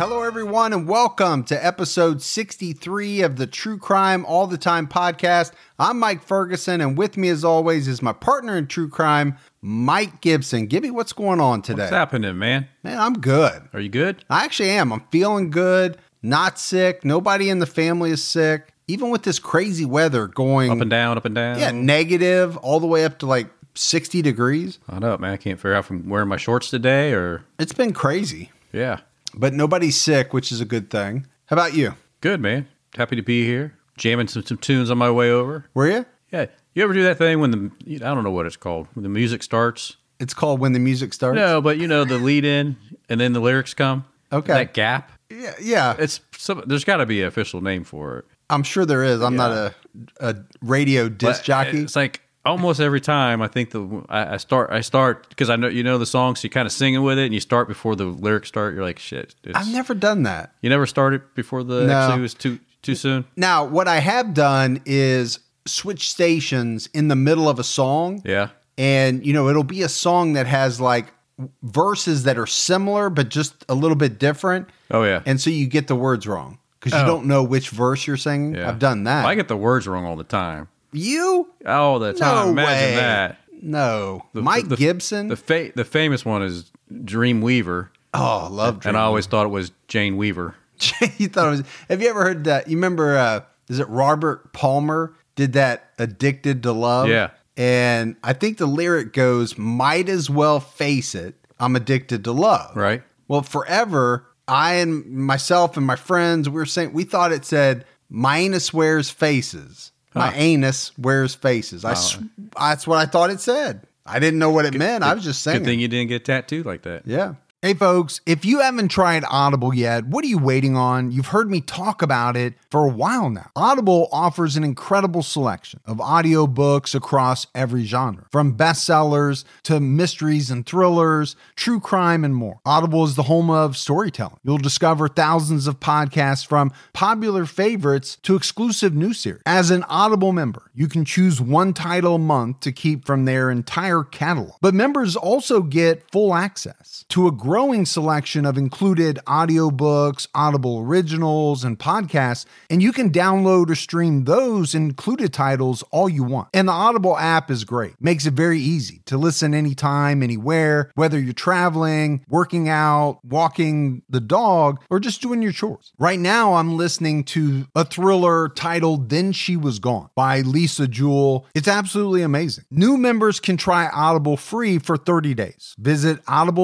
Hello, everyone, and welcome to episode 63 of the True Crime All the Time podcast. I'm Mike Ferguson, and with me, as always, is my partner in true crime, Mike Gibson. Gibby, what's going on today? What's happening, man? Man, I'm good. Are you good? I actually am. I'm feeling good, not sick. Nobody in the family is sick. Even with this crazy weather going Up and down, up and down. Yeah, negative all the way up to like 60 degrees. I know, man. I can't figure out if I'm wearing my shorts today or... It's been crazy. Yeah. But nobody's sick, which is a good thing. How about you? Good, man. Happy to be here. Jamming some tunes on my way over. Were you? Yeah. You ever do that thing when I don't know what it's called, when the music starts? It's called When the Music Starts? No, but you know, the lead in and then the lyrics come. Okay. That gap. Yeah. There's got to be an official name for it. I'm sure there is. I'm not a radio disc jockey. It's like almost every time I think I start because I know the song, so you kind of singing with it, and you start before the lyrics start. You're like, shit. I've never done that. You never started before actually was too soon. Now, what I have done is switch stations in the middle of a song. Yeah, and it'll be a song that has like verses that are similar but just a little bit different. Oh yeah, and so you get the words wrong because you don't know which verse you're singing. Yeah. I've done that. Well, I get the words wrong all the time. You? All the time. No Imagine way. that. No. Mike Gibson? The famous one is Dreamweaver. Oh, I love Dreamweaver. And I always thought it was Jane Weaver. You thought it was... Have you ever heard that? You remember, is it Robert Palmer did that Addicted to Love? Yeah. And I think the lyric goes, might as well face it, I'm addicted to love. Right. Well, forever, I and myself and my friends, we thought it said, my anus wears faces. My anus wears faces. That's what I thought it said. I didn't know what it meant. I was just saying. Good thing you didn't get tattooed like that. Yeah. Hey, folks, if you haven't tried Audible yet, what are you waiting on? You've heard me talk about it for a while now. Audible offers an incredible selection of audiobooks across every genre, from bestsellers to mysteries and thrillers, true crime, and more. Audible is the home of storytelling. You'll discover thousands of podcasts from popular favorites to exclusive new series. As an Audible member, you can choose one title a month to keep from their entire catalog. But members also get full access to a growing selection of included audiobooks, Audible originals, and podcasts, and you can download or stream those included titles all you want. And the Audible app is great. Makes it very easy to listen anytime, anywhere, whether you're traveling, working out, walking the dog, or just doing your chores. Right now, I'm listening to a thriller titled Then She Was Gone by Lisa Jewell. It's absolutely amazing. New members can try Audible free for 30 days. Visit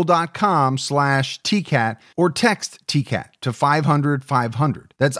audible.com/TCAT or text TCAT to 500-500. That's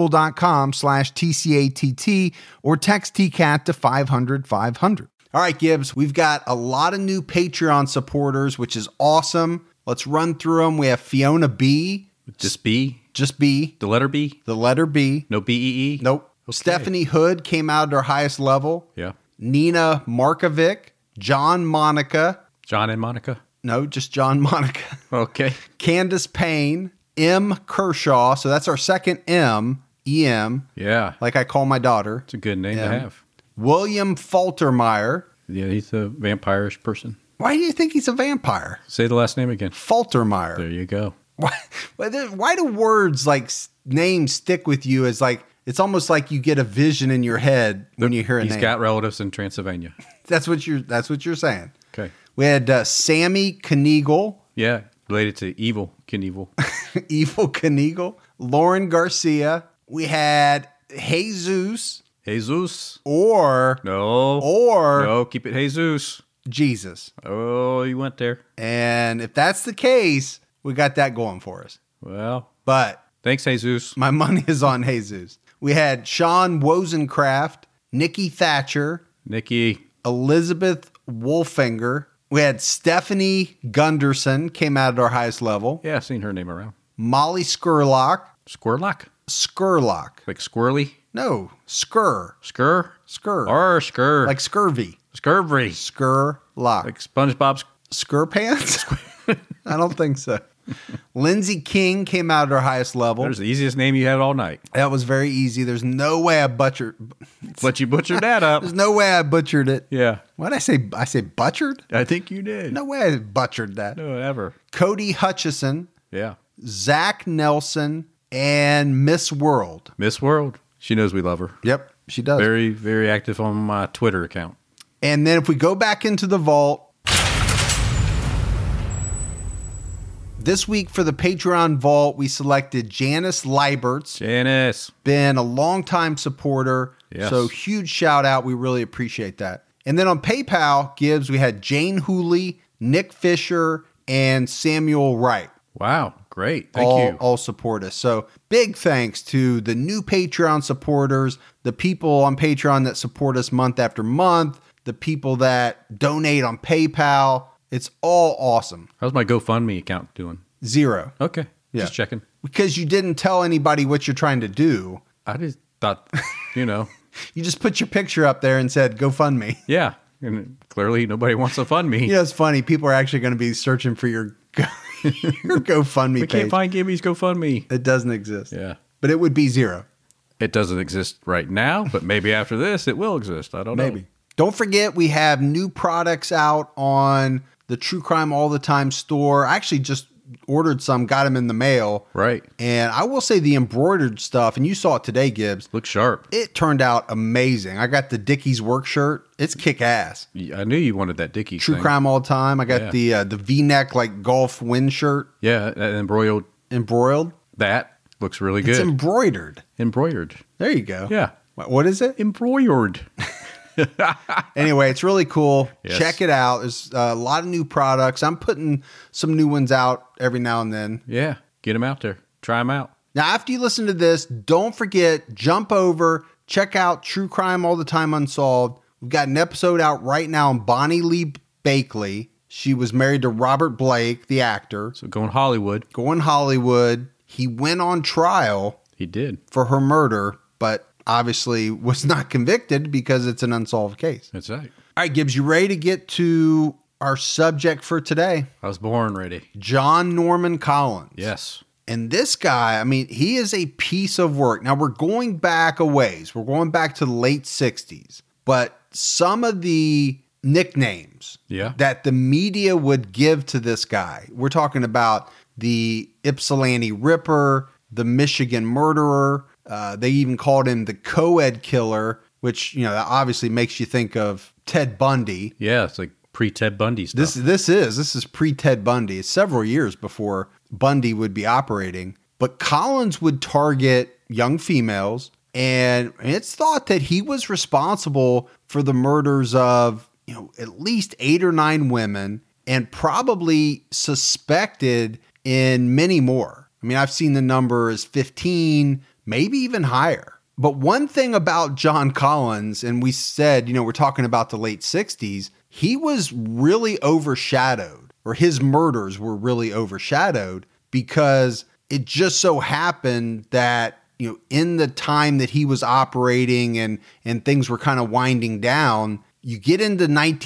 audible.com/TCATT or text TCAT to 500-500. All right, Gibbs, we've got a lot of new Patreon supporters, which is awesome. Let's run through them. We have Fiona B. Just B? Just B. The letter B? The letter B. No B-E-E? Nope. Okay. Stephanie Hood came out at our highest level. Yeah. Nina Markovic. John Monica. John and Monica? No, just John Monica. Okay. Candace Payne. M. Kershaw. So that's our second M. E-M. Yeah. Like I call my daughter. It's a good name to have. William Faltermeyer. Yeah, he's a vampire-ish person. Why do you think he's a vampire? Say the last name again. Faltermeyer. There you go. Why do words like names stick with you as like, it's almost like you get a vision in your head when you hear a name. He's got relatives in Transylvania. That's what you're saying. Okay. We had Sammy Knievel. Yeah, related to Evil Knievel. Evil Knievel. Lauren Garcia. We had Jesus. Jesus. No, keep it Jesus. Jesus. Oh, you went there. And if that's the case, we got that going for us. Well, but thanks, Jesus. My money is on Jesus. We had Sean Wozencraft, Nikki Thatcher, Elizabeth Wolfinger. We had Stephanie Gunderson, came out at our highest level. Yeah, I've seen her name around. Molly Skurlock. Squirlock? Skurlock. Like squirrely? No, Skur. Skur? Skur. Or Skur. Like scurvy. Scurvy. Skurlock. Like SpongeBob's Skurpants? I don't think so. Lindsay King came out at our highest level. That was the easiest name you had all night. That was very easy. There's no way I butchered. But you butchered that up. There's no way I butchered it. Yeah. What did I say? I say butchered? I think you did. No way I butchered that. No, ever. Cody Hutchison. Yeah. Zach Nelson, and Miss World. Miss World. She knows we love her. Yep, she does. Very, very active on my Twitter account. And then if we go back into the vault, this week for the Patreon vault, we selected Janice Leiberts. Janice. Been a longtime supporter. Yes. So huge shout out. We really appreciate that. And then on PayPal, Gibbs, we had Jane Hooley, Nick Fisher, and Samuel Wright. Wow. Great. Thank you. All support us. So big thanks to the new Patreon supporters, the people on Patreon that support us month after month, the people that donate on PayPal. It's all awesome. How's my GoFundMe account doing? 0. Okay. Yeah. Just checking. Because you didn't tell anybody what you're trying to do. I just thought, You just put your picture up there and said, GoFundMe. Yeah. And clearly nobody wants to fund me. It's funny. People are actually going to be searching for your GoFundMe We page. can't find Gibby's GoFundMe. It doesn't exist. Yeah. But it would be 0. It doesn't exist right now, but maybe after this it will exist. I don't know. Maybe. Don't forget, we have new products out on the True Crime All the Time store. I actually just ordered some, got them in the mail. Right. And I will say the embroidered stuff, and you saw it today, Gibbs. Looks sharp. It turned out amazing. I got the Dickies work shirt. It's kick ass. I knew you wanted that Dickies True thing. Crime All the Time. I got the V-neck like golf wind shirt Yeah, and embroiled. That looks really It's good. embroidered. Embroidered. There you go. Yeah. What is it? Embroidered. Anyway, it's really cool. Yes. Check it out. There's a lot of new products. I'm putting some new ones out every now and then. Yeah. Get them out there. Try them out. Now, after you listen to this, don't forget, jump over, check out True Crime All the Time Unsolved. We've got an episode out right now on Bonnie Lee Bakley. She was married to Robert Blake, the actor. So going Hollywood. Going Hollywood. He went on trial He did. for her murder, but obviously was not convicted because it's an unsolved case. That's right. All right, Gibbs, you ready to get to our subject for today? I was born ready. John Norman Collins. Yes. And this guy, he is a piece of work. Now, we're going back a ways. We're going back to the late 60s. But some of the nicknames that the media would give to this guy, we're talking about the Ypsilanti Ripper, the Michigan Murderer. They even called him the co-ed killer, which, that obviously makes you think of Ted Bundy. Yeah, it's like pre-Ted Bundy stuff. This is pre-Ted Bundy. It's several years before Bundy would be operating. But Collins would target young females, and it's thought that he was responsible for the murders of, at least 8 or 9 women, and probably suspected in many more. I've seen the number as 15, maybe even higher. But one thing about John Collins, and we said, we're talking about the late 60s, he was really overshadowed, or his murders were really overshadowed, because it just so happened that, in the time that he was operating and things were kind of winding down, you get into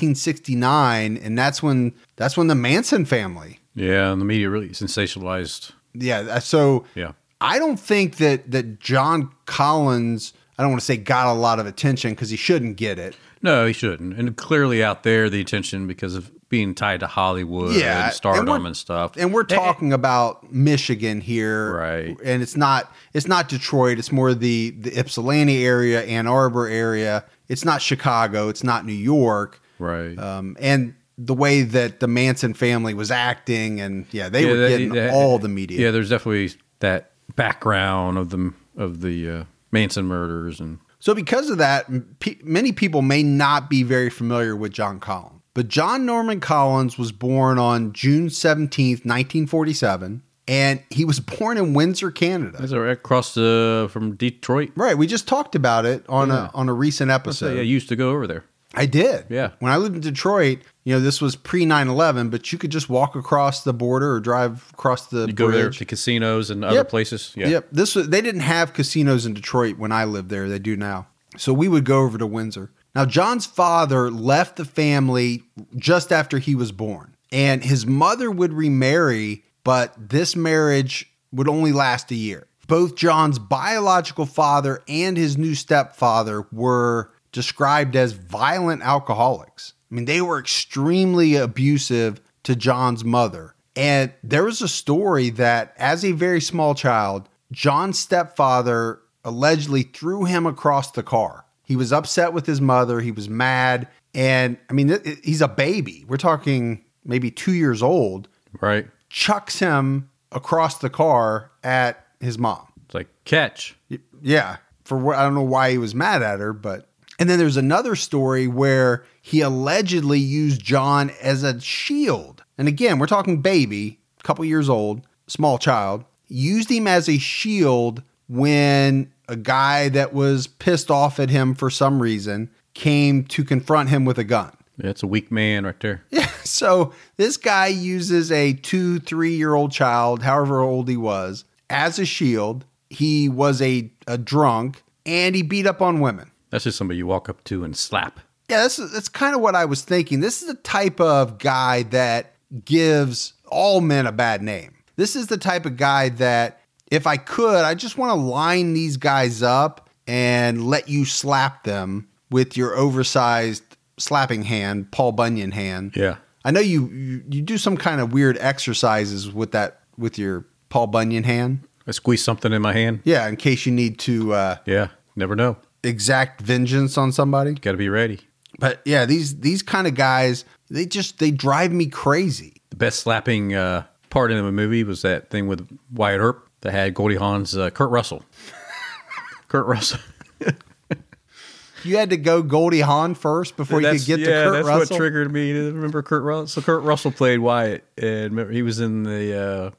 1969, and that's when the Manson family. Yeah, and the media really sensationalized. Yeah, so yeah. I don't think that John Collins, I don't want to say got a lot of attention, because he shouldn't get it. No, he shouldn't. And clearly out there, the attention because of being tied to Hollywood and stardom and stuff. And we're talking about Michigan here. Right. And it's not Detroit. It's more the Ypsilanti area, Ann Arbor area. It's not Chicago. It's not New York. Right. And the way that the Manson family was acting, and they were getting all the media. Yeah, there's definitely that background of the Manson murders. And so because of that, many people may not be very familiar with John Collins. But John Norman Collins was born on June 17th, 1947, and he was born in Windsor, Canada. That's right across from Detroit. Right, we just talked about it on a recent episode. I used to go over there. I did. Yeah. When I lived in Detroit, this was pre 9/11, but you could just walk across the border or drive across the bridge. Go there to casinos and other places. Yeah. Yep. They didn't have casinos in Detroit when I lived there. They do now. So we would go over to Windsor. Now, John's father left the family just after he was born, and his mother would remarry, but this marriage would only last a year. Both John's biological father and his new stepfather were described as violent alcoholics. They were extremely abusive to John's mother. And there was a story that as a very small child, John's stepfather allegedly threw him across the car. He was upset with his mother. He was mad. And I mean, he's a baby. We're talking maybe 2 years old. Right. Chucks him across the car at his mom. It's like, catch. Yeah. I don't know why he was mad at her, but. And then there's another story where he allegedly used John as a shield. And again, we're talking baby, a couple years old, small child. Used him as a shield when a guy that was pissed off at him for some reason came to confront him with a gun. Yeah, it's a weak man right there. Yeah, so this guy uses a 2-3-year-old child, however old he was, as a shield. He was a drunk, and he beat up on women. That's just somebody you walk up to and slap. Yeah, that's kind of what I was thinking. This is the type of guy that gives all men a bad name. This is the type of guy that, if I could, I just want to line these guys up and let you slap them with your oversized slapping hand, Paul Bunyan hand. Yeah. I know you do some kind of weird exercises with your Paul Bunyan hand. I squeeze something in my hand. Yeah, in case you need to never know. Exact vengeance on somebody. Got to be ready. But yeah, these kind of guys, they drive me crazy. The best slapping part in the movie was that thing with Wyatt Earp that had Goldie Hawn's Kurt Russell. Kurt Russell. You had to go Goldie Hawn first before you could get to Kurt Russell? Yeah, that's what triggered me to remember Kurt Russell. So Kurt Russell played Wyatt, and remember, he was in the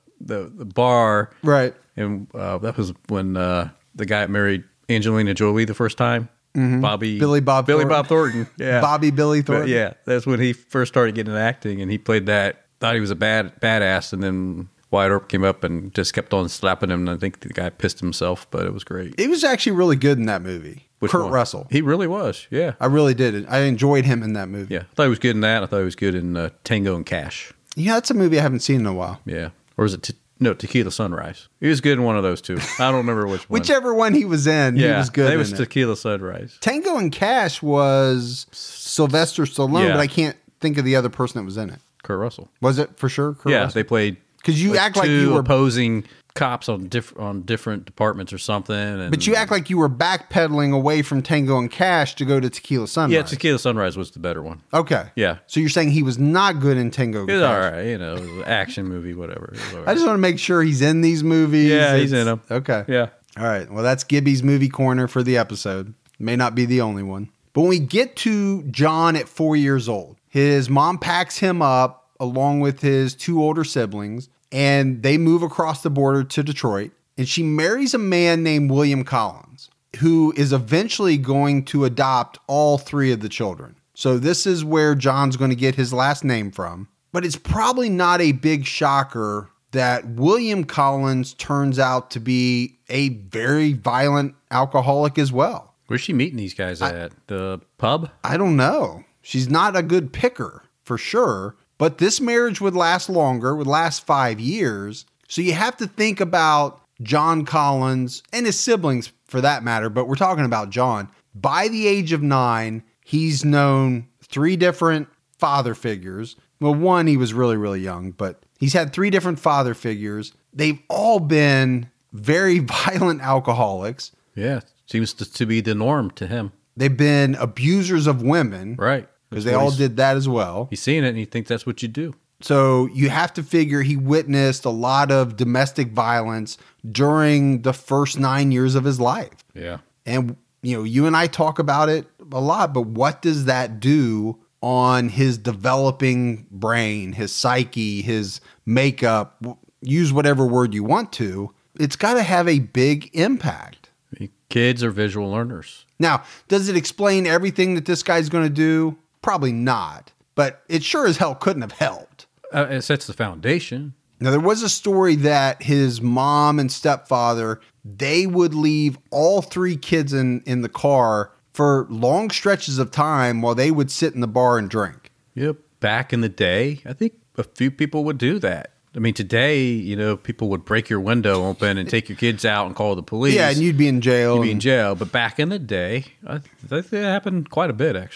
bar. Right. And that was when the guy married Angelina Jolie the first time. Mm-hmm. Billy Bob Thornton. Yeah. Billy Thornton. But yeah, that's when he first started getting into acting, and he played that. Thought he was a badass, and then Wyatt Earp came up and just kept on slapping him, and I think the guy pissed himself, but it was great. He was actually really good in that movie. Kurt Russell. He really was, yeah. I really did. I enjoyed him in that movie. Yeah, I thought he was good in that. I thought he was good in Tango and Cash. Yeah, that's a movie I haven't seen in a while. Yeah. Or is it Tequila Sunrise? He was good in one of those two. I don't remember which one. Whichever one he was in, he was good in it. It was Tequila Sunrise. Tango and Cash was Sylvester Stallone, Yeah. but I can't think of the other person that was in it. Kurt Russell. Was it for sure Kurt Russell? They played... Because you act like you were opposing cops on different departments or something. And, but you act like you were backpedaling away from Tango and Cash to go to Tequila Sunrise. Yeah, Tequila Sunrise was the better one. Okay. Yeah. So you're saying he was not good in Tango and Cash. It's all right. It was an action movie, whatever. All right. I just want to make sure he's in these movies. Yeah, he's in them. Okay. Yeah. All right. Well, that's Gibby's movie corner for the episode. May not be the only one. But when we get to John at 4 years old, his mom packs him up along with his 2 older siblings, and they move across the border to Detroit. And she marries a man named William Collins, who is eventually going to adopt all 3 of the children. So this is where John's going to get his last name from. But it's probably not a big shocker that William Collins turns out to be a very violent alcoholic as well. Where's she meeting these guys at? The pub? I don't know. She's not a good picker, for sure. But this marriage would last longer, would last 5 years. So you have to think about John Collins and his siblings for that matter, but we're talking about John. By the age of 9, he's known 3 different father figures. Well, one, he was really, really young, but he's had 3 different father figures. They've all been very violent alcoholics. Yeah, seems to be the norm to him. They've been abusers of women. Right. Because they all did that as well. He's seeing it and he thinks that's what you do. So you have to figure he witnessed a lot of domestic violence during the first 9 years of his life. Yeah. And, you and I talk about it a lot, but what does that do on his developing brain, his psyche, his makeup? Use whatever word you want to. It's got to have a big impact. Kids are visual learners. Now, does it explain everything that this guy's going to do? Probably not, but it sure as hell couldn't have helped. It sets the foundation. Now, there was a story that his mom and stepfather, they would leave all 3 kids in the car for long stretches of time while they would sit in the bar and drink. Yep. Back in the day, I think a few people would do that. I mean, today, people would break your window open and take your kids out and call the police. Yeah, and you'd be in jail. You'd be in jail. But back in the day, I think that happened quite a bit, actually.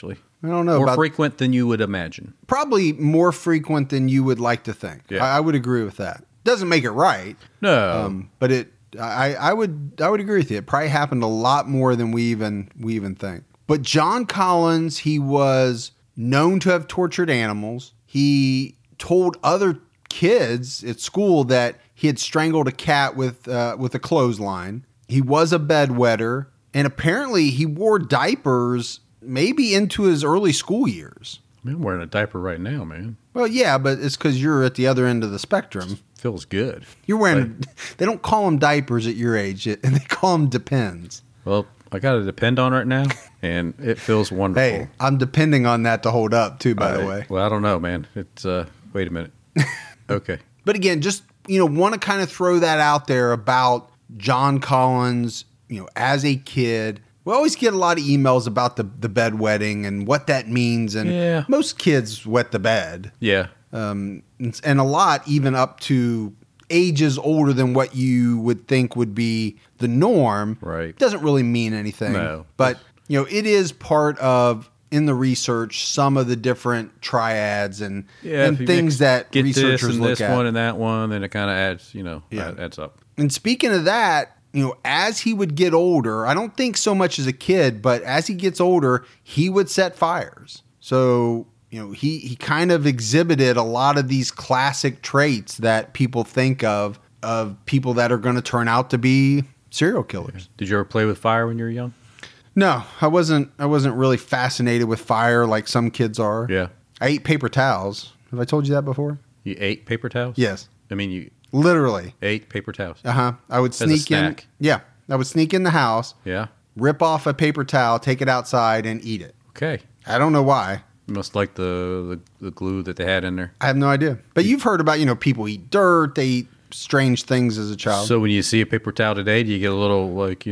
I don't know. More frequent than you would imagine. Probably more frequent than you would like to think. Yeah. I would agree with that. Doesn't make it right. No. But I would agree with you. It probably happened a lot more than we even think. But John Collins, he was known to have tortured animals. He told other kids at school that he had strangled a cat with a clothesline. He was a bedwetter, and apparently he wore diapers maybe into his early school years. I'm wearing a diaper right now, man. Well, yeah, but it's because you're at the other end of the spectrum. Feels good. You're wearing. They don't call them diapers at your age, and they call them Depends. Well, I got to depend on right now, and it feels wonderful. Hey, I'm depending on that to hold up too. By the way. Well, I don't know, man. It's wait a minute. Okay. But again, just want to kind of throw that out there about John Collins. As a kid. We always get a lot of emails about the bedwetting and what that means. And most kids wet the bed. Yeah. And a lot even up to ages older than what you would think would be the norm. Right. Doesn't really mean anything. No. But, it is part of, in the research, some of the different triads and things that researchers look at. This one and that one, then it kind of adds, adds up. And speaking of that, as he would get older, I don't think so much as a kid, but as he gets older, he would set fires. So, he kind of exhibited a lot of these classic traits that people think of people that are going to turn out to be serial killers. Did you ever play with fire when you were young? No, I wasn't really fascinated with fire like some kids are. Yeah. I ate paper towels. Have I told you that before? You ate paper towels? Yes. I mean, you literally ate paper towels. I would sneak in. Yeah, I would sneak in the house. Yeah. Rip off a paper towel, take it outside, and eat it. Okay. I don't know why. You must like the glue that they had in there. I have no idea. But you've heard about people eat dirt, they eat strange things as a child. So when you see a paper towel today, do you get a little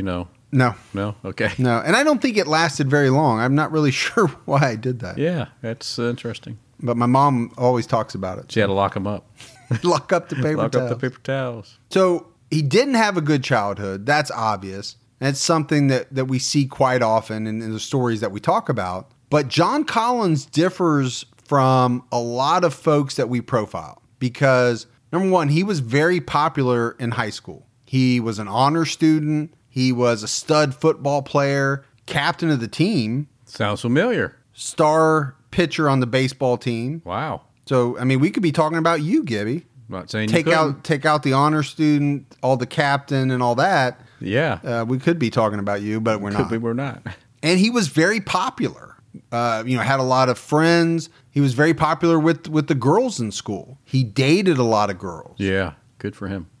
No. No? Okay. No, and I don't think it lasted very long. I'm not really sure why I did that. Yeah, that's interesting. But my mom always talks about it. She had to lock them up. Lock up the paper towels. Lock up the paper towels. So he didn't have a good childhood. That's obvious. And it's something that we see quite often in the stories that we talk about. But John Collins differs from a lot of folks that we profile because, number one, he was very popular in high school. He was an honor student. He was a stud football player, captain of the team. Sounds familiar. Star pitcher on the baseball team. Wow. So, I mean, we could be talking about you, Gibby. I'm not saying take out the honor student, all the captain and all that. Yeah. We could be talking about you, but we're not. We're not. And he was very popular. Had a lot of friends. He was very popular with the girls in school. He dated a lot of girls. Yeah. Good for him.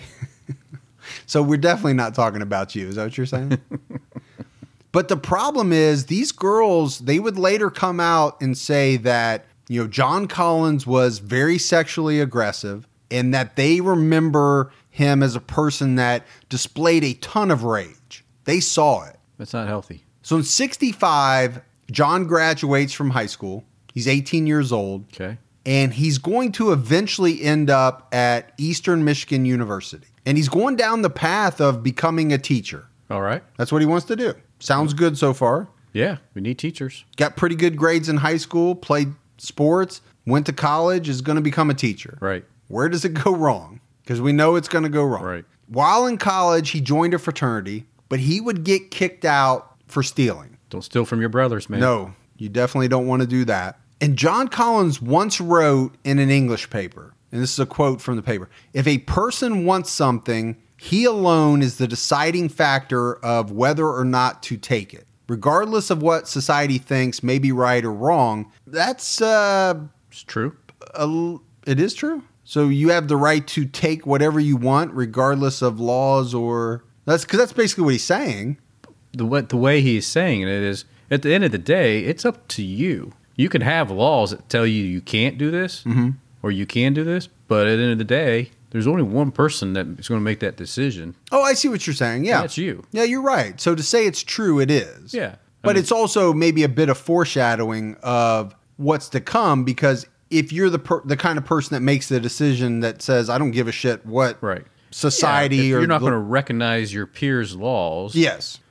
So we're definitely not talking about you. Is that what you're saying? But the problem is these girls, they would later come out and say that, John Collins was very sexually aggressive and that they remember him as a person that displayed a ton of rage. They saw it. That's not healthy. So in 1965, John graduates from high school. He's 18 years old. Okay. And he's going to eventually end up at Eastern Michigan University. And he's going down the path of becoming a teacher. All right. That's what he wants to do. Sounds good so far. Yeah, we need teachers. Got pretty good grades in high school, played sports, went to college, is going to become a teacher. Right. Where does it go wrong? Because we know it's going to go wrong. Right. While in college, he joined a fraternity, but he would get kicked out for stealing. Don't steal from your brothers, man. No, you definitely don't want to do that. And John Collins once wrote in an English paper, and this is a quote from the paper, "If a person wants something, he alone is the deciding factor of whether or not to take it. Regardless of what society thinks may be right or wrong." That's it's true. It is true. So you have the right to take whatever you want, regardless of laws or that's basically what he's saying. The way he's saying it is, at the end of the day, it's up to you. You can have laws that tell you can't do this or you can do this, but at the end of the day, there's only one person that is going to make that decision. Oh, I see what you're saying. Yeah. That's you. Yeah, you're right. So to say it's true, it is. Yeah. But it's also maybe a bit of foreshadowing of what's to come, because if you're the kind of person that makes the decision that says, I don't give a shit what society if or... you're not going to recognize your peers' laws. Yes.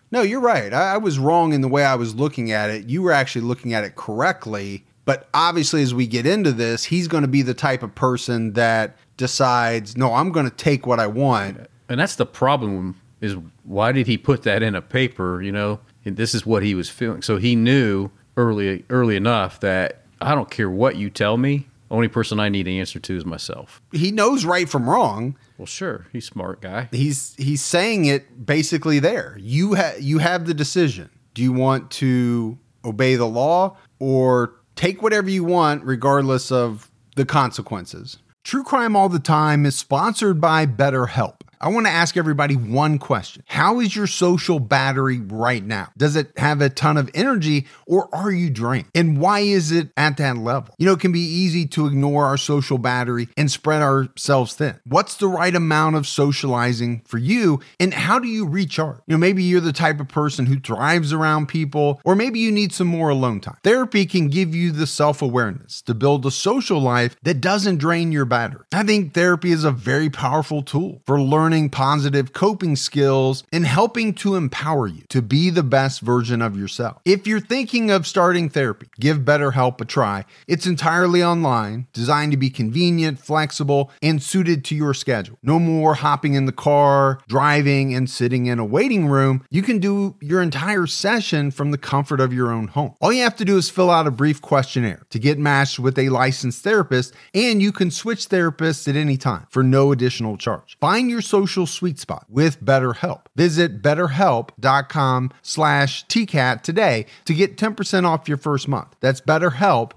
No, you're right. I was wrong in the way I was looking at it. You were actually looking at it correctly. But obviously, as we get into this, he's going to be the type of person that decides, no, I'm going to take what I want. And that's the problem, is why did he put that in a paper? And this is what he was feeling. So he knew early enough that I don't care what you tell me. The only person I need to answer to is myself. He knows right from wrong. Well, sure. He's a smart guy. He's saying it basically there. You have the decision. Do you want to obey the law or take whatever you want regardless of the consequences? True Crime All the Time is sponsored by BetterHelp. I want to ask everybody one question. How is your social battery right now? Does it have a ton of energy or are you drained? And why is it at that level? It can be easy to ignore our social battery and spread ourselves thin. What's the right amount of socializing for you and how do you recharge? Maybe you're the type of person who thrives around people, or maybe you need some more alone time. Therapy can give you the self-awareness to build a social life that doesn't drain your battery. I think therapy is a very powerful tool for learning positive coping skills and helping to empower you to be the best version of yourself. If you're thinking of starting therapy, give BetterHelp a try. It's entirely online, designed to be convenient, flexible, and suited to your schedule. No more hopping in the car, driving, and sitting in a waiting room. You can do your entire session from the comfort of your own home. All you have to do is fill out a brief questionnaire to get matched with a licensed therapist, and you can switch therapists at any time for no additional charge. Find your social sweet spot with BetterHelp. Visit betterhelp.com/TCAT today to get 10% off your first month. That's BetterHelp,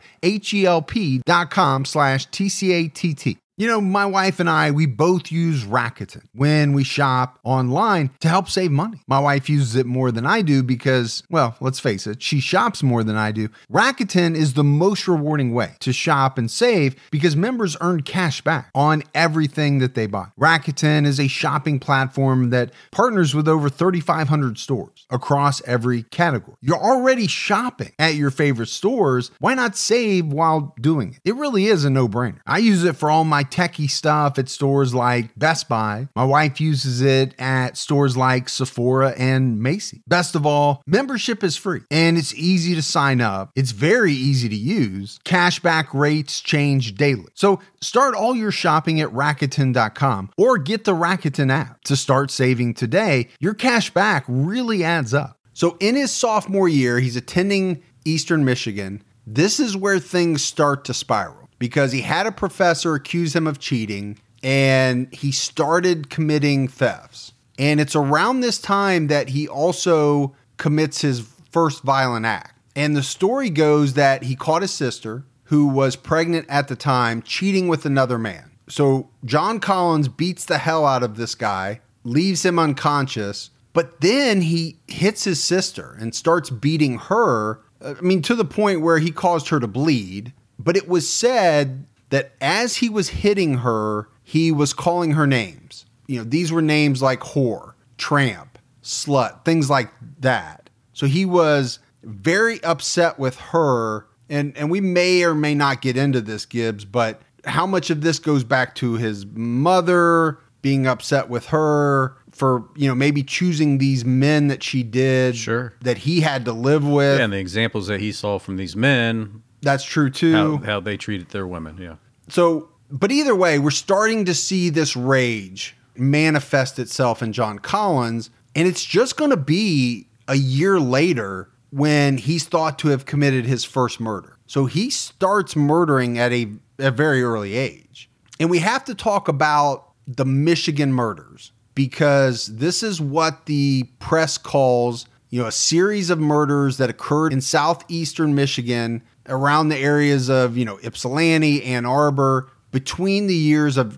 HELP.com/TCATT. My wife and I, we both use Rakuten when we shop online to help save money. My wife uses it more than I do because, well, let's face it, she shops more than I do. Rakuten is the most rewarding way to shop and save because members earn cash back on everything that they buy. Rakuten is a shopping platform that partners with over 3,500 stores across every category. You're already shopping at your favorite stores. Why not save while doing it? It really is a no-brainer. I use it for all my techie stuff at stores like Best Buy. My wife uses it at stores like Sephora and Macy's. Best of all, membership is free and it's easy to sign up. It's very easy to use. Cashback rates change daily. So start all your shopping at Rakuten.com or get the Rakuten app to start saving today. Your cash back really adds up. So in his sophomore year, he's attending Eastern Michigan. This is where things start to spiral, because he had a professor accuse him of cheating and he started committing thefts. And it's around this time that he also commits his first violent act. And the story goes that he caught his sister, who was pregnant at the time, cheating with another man. So John Collins beats the hell out of this guy, leaves him unconscious, but then he hits his sister and starts beating her, to the point where he caused her to bleed. But it was said that as he was hitting her, he was calling her names. These were names like whore, tramp, slut, things like that. So he was very upset with her. And we may or may not get into this, Gibbs, but how much of this goes back to his mother being upset with her for, maybe choosing these men that she did, sure, that he had to live with. Yeah, and the examples that he saw from these men. That's true too. How they treated their women, yeah. So, but either way, we're starting to see this rage manifest itself in John Collins, and it's just going to be a year later when he's thought to have committed his first murder. So he starts murdering at a very early age. And we have to talk about the Michigan murders, because this is what the press calls, a series of murders that occurred in southeastern Michigan around the areas of, Ypsilanti, Ann Arbor, between the years of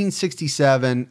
1967 and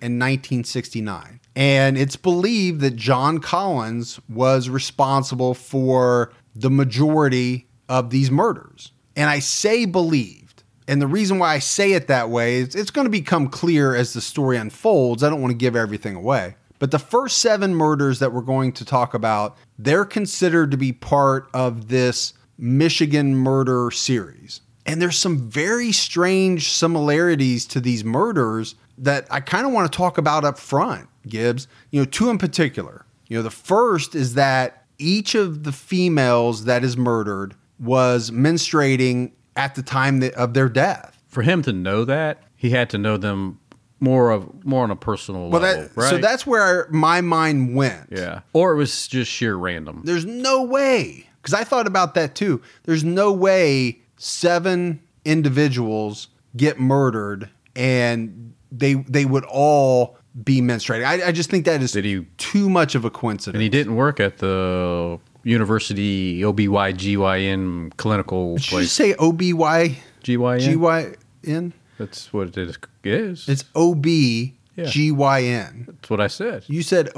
1969. And it's believed that John Collins was responsible for the majority of these murders. And I say believed. And the reason why I say it that way is it's going to become clear as the story unfolds. I don't want to give everything away. But the first 7 murders that we're going to talk about, they're considered to be part of this Michigan murder series. And there's some very strange similarities to these murders that I kind of want to talk about up front, Gibbs. 2 in particular. The first is that each of the females that is murdered was menstruating at the time of their death. For him to know that, he had to know them more on a personal level, right? So that's where my mind went. Yeah. Or it was just sheer random. There's no way, because I thought about that too. There's no way 7 individuals get murdered and they would all be menstruating. I just think that is too much of a coincidence. And he didn't work at the University OBGYN clinical Did place. you say OBY? GYN? GYN? That's what it is. It's OBGYN. That's what I said. You said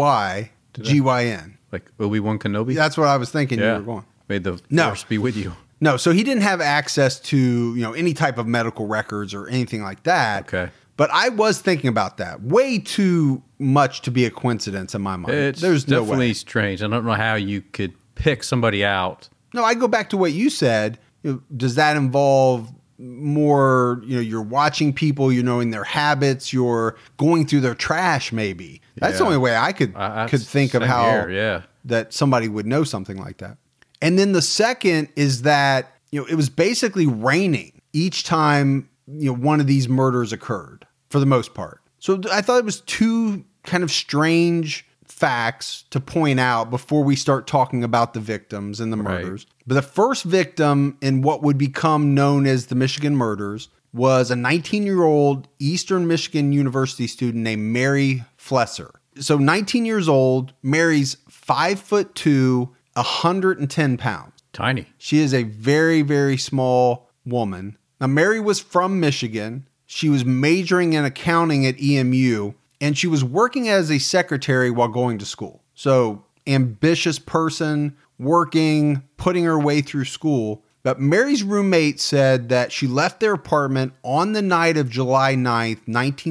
OBYGYN. Like Obi-Wan Kenobi? That's what I was thinking you were going. May the No. force be with you. No, so he didn't have access to, any type of medical records or anything like that. Okay. But I was thinking about that. Way too much to be a coincidence in my mind. There's no definitely way. strange. I don't know how you could pick somebody out. No, I go back to what you said. Does that involve more, you're watching people, you're knowing their habits, you're going through their trash maybe. That's the only way I could think of how that somebody would know something like that. And then the second is that, it was basically raining each time, one of these murders occurred for the most part. So I thought it was 2 kind of strange facts to point out before we start talking about the victims and the murders. Right. But the first victim in what would become known as the Michigan murders was a 19-year-old Eastern Michigan University student named Mary Flesser. So 19 years old, Mary's 5'2", 110 pounds. Tiny. She is a very, very small woman. Now, Mary was from Michigan. She was majoring in accounting at EMU, and she was working as a secretary while going to school. So, ambitious person, working, putting her way through school. But Mary's roommate said that she left their apartment on the night of July 9th,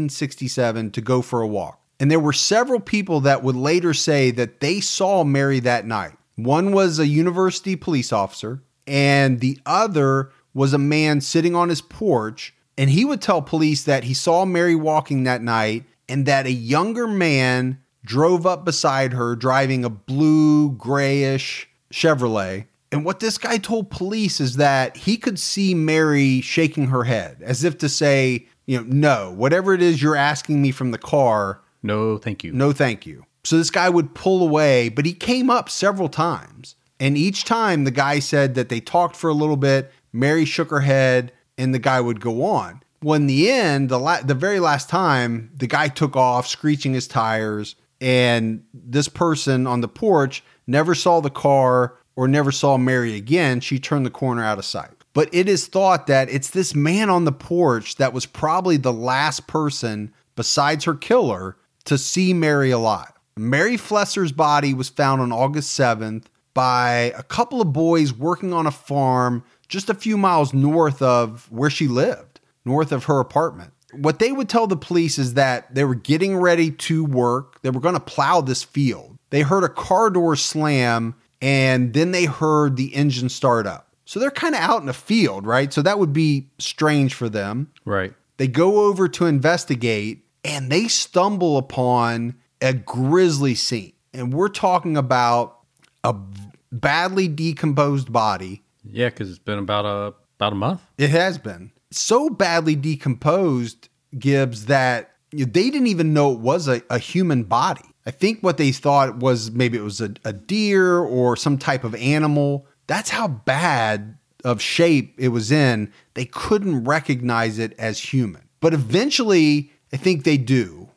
1967, to go for a walk. And there were several people that would later say that they saw Mary that night. One was a university police officer, and the other was a man sitting on his porch, and he would tell police that he saw Mary walking that night and that a younger man drove up beside her driving a blue, grayish Chevrolet. And what this guy told police is that he could see Mary shaking her head as if to say, no, whatever it is you're asking me from the car. No, thank you. No, thank you. So this guy would pull away, but he came up several times. And each time the guy said that they talked for a little bit, Mary shook her head, and the guy would go on. Well, in the end, the very last time, the guy took off, screeching his tires, and this person on the porch never saw the car or never saw Mary again. She turned the corner out of sight. But it is thought that it's this man on the porch that was probably the last person besides her killer to see Mary alive. Mary Flesser's body was found on August 7th by a couple of boys working on a farm just a few miles north of where she lived, north of her apartment. What they would tell the police is that they were getting ready to work. They were going to plow this field. They heard a car door slam, and then they heard the engine start up. So they're kind of out in the field, right? So that would be strange for them. Right. They go over to investigate, and they stumble upon a grisly scene. And we're talking about a badly decomposed body. Yeah, because it's been about a month. It has been. So badly decomposed, Gibbs, that they didn't even know it was a human body. I think what they thought was maybe it was a deer or some type of animal. That's how bad of shape it was in. They couldn't recognize it as human. But eventually, I think they do.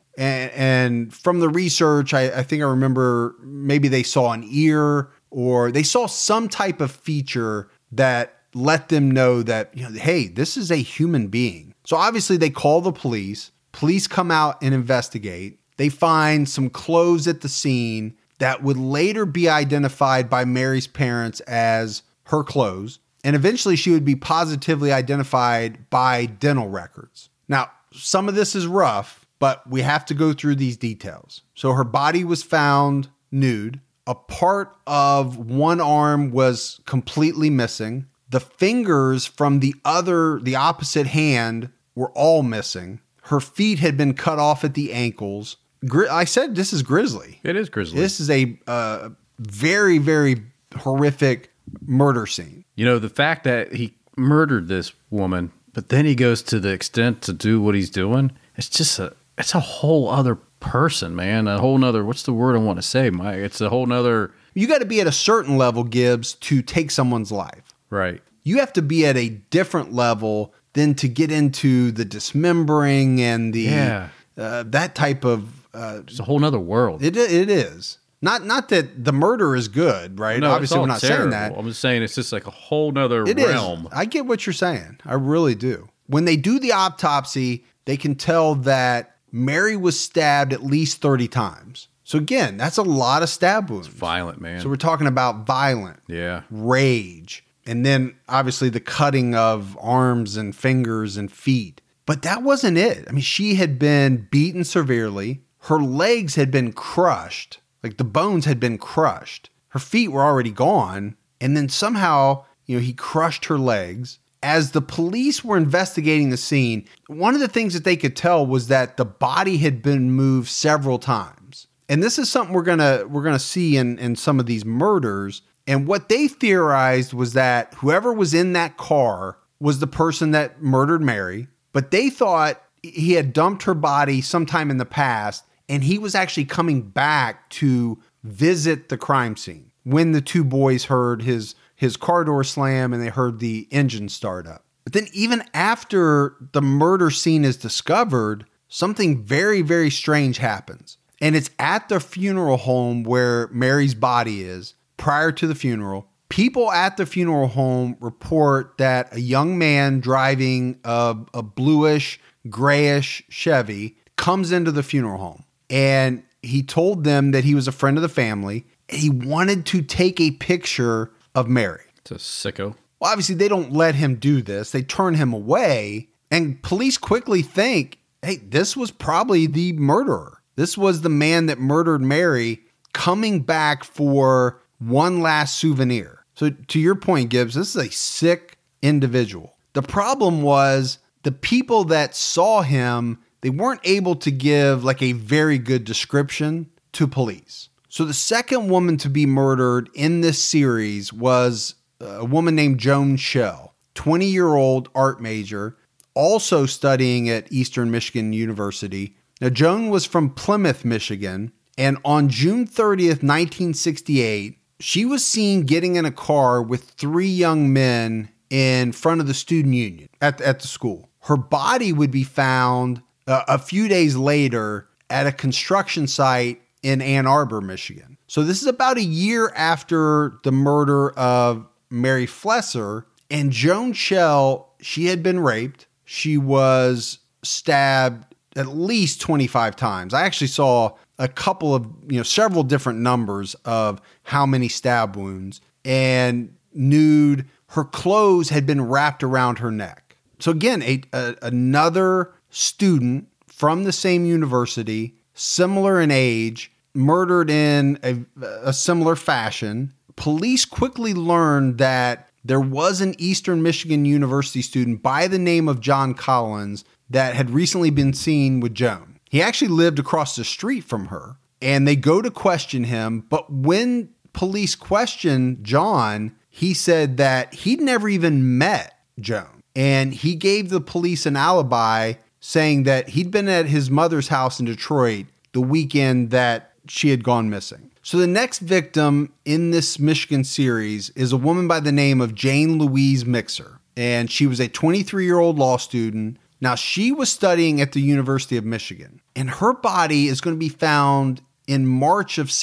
And from the research, I think I remember maybe they saw an ear or they saw some type of feature that let them know that, hey, this is a human being. So obviously they call the police. Police come out and investigate. They find some clothes at the scene that would later be identified by Mary's parents as her clothes. And eventually she would be positively identified by dental records. Now, some of this is rough, but we have to go through these details. So her body was found nude. A part of one arm was completely missing. The fingers from the opposite hand were all missing. Her feet had been cut off at the ankles. I said this is grisly. It is grisly. This is a very, very horrific murder scene. You know, the fact that he murdered this woman, but then he goes to the extent to do what he's doing, it's a whole other person, man. A whole nother, what's the word I want to say, Mike? It's a whole nother. You got to be at a certain level, Gibbs, to take someone's life. Right. You have to be at a different level than to get into the dismembering and the that type of. It's a whole nother world. It is. Not that the murder is good, right? No, obviously, we're not terrible. saying that. I'm just saying it's just like a whole nother It realm. is. I get what you're saying. I really do. When they do the autopsy, they can tell that Mary was stabbed at least 30 times. So again, that's a lot of stab wounds. It's violent, man. So we're talking about violent, rage, and then obviously the cutting of arms and fingers and feet. But that wasn't it. I mean, she had been beaten severely. Her legs had been crushed. Like the bones had been crushed. Her feet were already gone. And then somehow, he crushed her legs. As the police were investigating the scene, one of the things that they could tell was that the body had been moved several times. And this is something we're gonna see in some of these murders. And what they theorized was that whoever was in that car was the person that murdered Mary. But they thought he had dumped her body sometime in the past, and he was actually coming back to visit the crime scene when the two boys heard his car door slam and they heard the engine start up. But then even after the murder scene is discovered, something very, very strange happens. And it's at the funeral home where Mary's body is. Prior to the funeral, people at the funeral home report that a young man driving a bluish, grayish Chevy comes into the funeral home. And he told them that he was a friend of the family. And he wanted to take a picture of Mary. It's a sicko. Well, obviously, they don't let him do this. They turn him away. And police quickly think, hey, this was probably the murderer. This was the man that murdered Mary coming back for one last souvenir. So to your point, Gibbs, this is a sick individual. The problem was the people that saw him, they weren't able to give like a very good description to police. So the second woman to be murdered in this series was a woman named Joan Schell, 20-year-old art major, also studying at Eastern Michigan University. Now, Joan was from Plymouth, Michigan, and on June 30th, 1968, she was seen getting in a car with three young men in front of the student union at the school. Her body would be found a few days later at a construction site in Ann Arbor, Michigan. So this is about a year after the murder of Mary Flesser, and Joan Schell, she had been raped. She was stabbed at least 25 times. I actually saw a couple of, several different numbers of how many stab wounds, and nude. Her clothes had been wrapped around her neck. So again, another student from the same university, similar in age, murdered in a similar fashion. Police quickly learned that there was an Eastern Michigan University student by the name of John Collins that had recently been seen with Joan. He actually lived across the street from her, and they go to question him. But when police questioned John, he said that he'd never even met Joan. And he gave the police an alibi saying that he'd been at his mother's house in Detroit the weekend that she had gone missing. So the next victim in this Michigan series is a woman by the name of Jane Louise Mixer. And she was a 23-year-old law student. Now, she was studying at the University of Michigan. And her body is going to be found in March of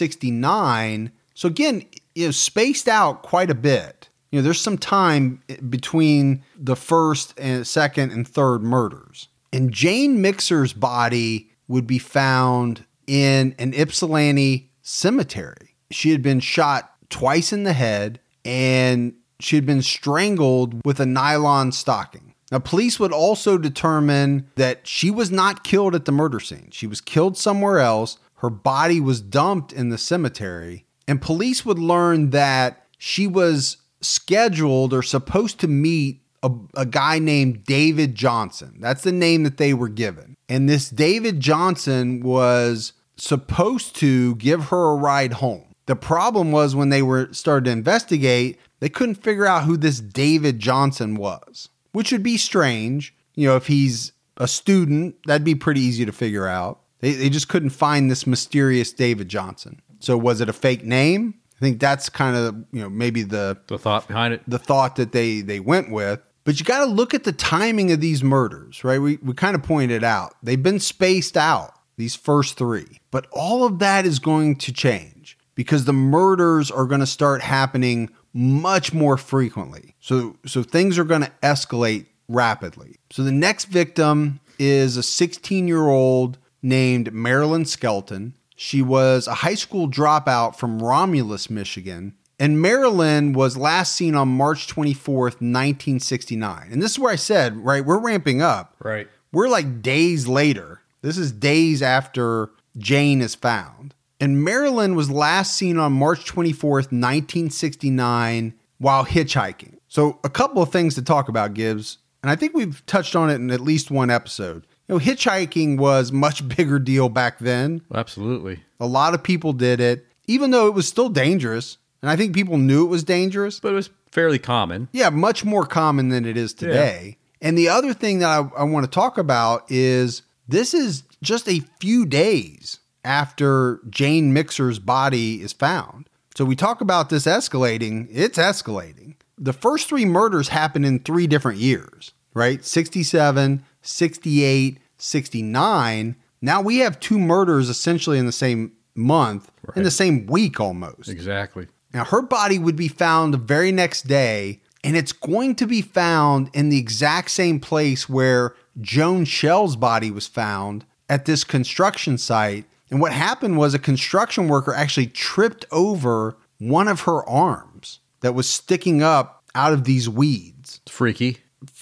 69. So again, spaced out quite a bit. There's some time between the first and second and third murders. And Jane Mixer's body would be found in an Ypsilanti cemetery. She had been shot twice in the head, and she had been strangled with a nylon stocking. Now, police would also determine that she was not killed at the murder scene. She was killed somewhere else. Her body was dumped in the cemetery. And police would learn that she was scheduled or supposed to meet a guy named David Johnson. That's the name that they were given. And this David Johnson was supposed to give her a ride home. The problem was when they started to investigate, they couldn't figure out who this David Johnson was, which would be strange. If he's a student, that'd be pretty easy to figure out. They just couldn't find this mysterious David Johnson. So was it a fake name? I think that's kind of, maybe the thought behind it. The thought that they went with. But you got to look at the timing of these murders, right? We kind of pointed out. They've been spaced out, these first three. But all of that is going to change because the murders are going to start happening much more frequently. So things are going to escalate rapidly. So the next victim is a 16-year-old named Marilyn Skelton. She was a high school dropout from Romulus, Michigan. And Marilyn was last seen on March 24th, 1969. And this is where I said, right, we're ramping up. Right. We're like days later. This is days after Jane is found. And Marilyn was last seen on March 24th, 1969 while hitchhiking. So a couple of things to talk about, Gibbs. And I think we've touched on it in at least one episode. Hitchhiking was a much bigger deal back then. Absolutely. A lot of people did it, even though it was still dangerous. And I think people knew it was dangerous. But it was fairly common. Yeah, much more common than it is today. Yeah. And the other thing that I want to talk about is this is just a few days after Jane Mixer's body is found. So we talk about this escalating. It's escalating. The first three murders happened in 3 different years, right? 67, 68, 69. Now we have 2 murders essentially in the same month, right, in the same week almost. Exactly. Now her body would be found the very next day, and it's going to be found in the exact same place where Joan Schell's body was found at this construction site. And what happened was a construction worker actually tripped over one of her arms that was sticking up out of these weeds. Freaky.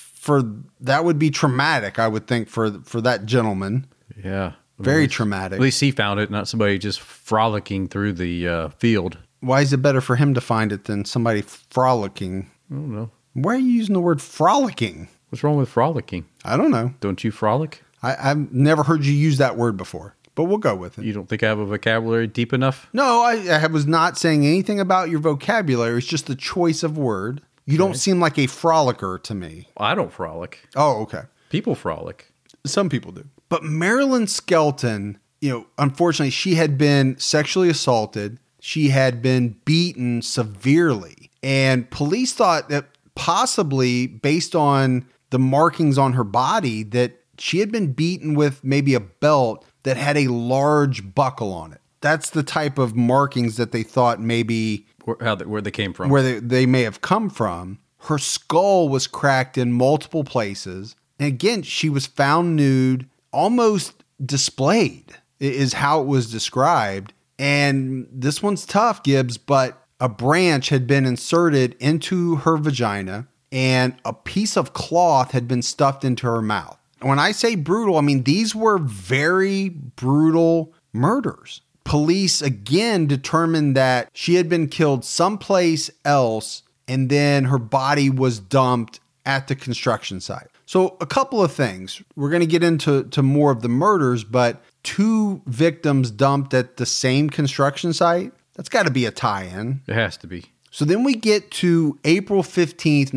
That would be traumatic, I would think, for that gentleman. Yeah. Very traumatic. At least he found it, not somebody just frolicking through the field. Why is it better for him to find it than somebody frolicking? I don't know. Why are you using the word frolicking? What's wrong with frolicking? I don't know. Don't you frolic? I've never heard you use that word before, but we'll go with it. You don't think I have a vocabulary deep enough? No, I was not saying anything about your vocabulary. It's just the choice of word. You don't seem like a frolicker to me. I don't frolic. Oh, okay. People frolic. Some people do. But Marilyn Skelton, unfortunately, she had been sexually assaulted. She had been beaten severely. And police thought that possibly, based on the markings on her body, that she had been beaten with maybe a belt that had a large buckle on it. That's the type of markings that they thought maybe where they came from. Where they may have come from. Her skull was cracked in multiple places. And again, she was found nude, almost displayed, is how it was described. And this one's tough, Gibbs, but a branch had been inserted into her vagina and a piece of cloth had been stuffed into her mouth. When I say brutal, I mean these were very brutal murders. Police again determined that she had been killed someplace else and then her body was dumped at the construction site. So a couple of things. We're going to get into more of the murders, but 2 victims dumped at the same construction site. That's got to be a tie-in. It has to be. So then we get to April 15th,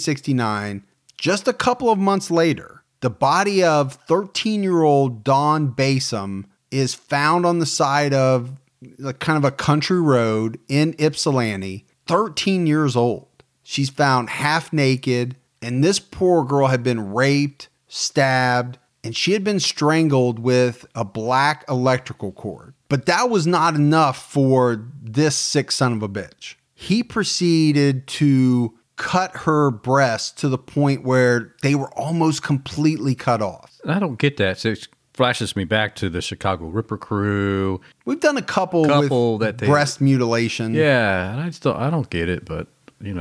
1969. Just a couple of months later, the body of 13-year-old Dawn Basom is found on the side of kind of a country road in Ypsilanti, 13 years old. She's found half naked, and this poor girl had been raped, stabbed, and she had been strangled with a black electrical cord. But that was not enough for this sick son of a bitch. He proceeded to cut her breasts to the point where they were almost completely cut off. I don't get that. So it flashes me back to the Chicago Ripper Crew. We've done a couple with breast mutilation. Yeah, and I don't get it, but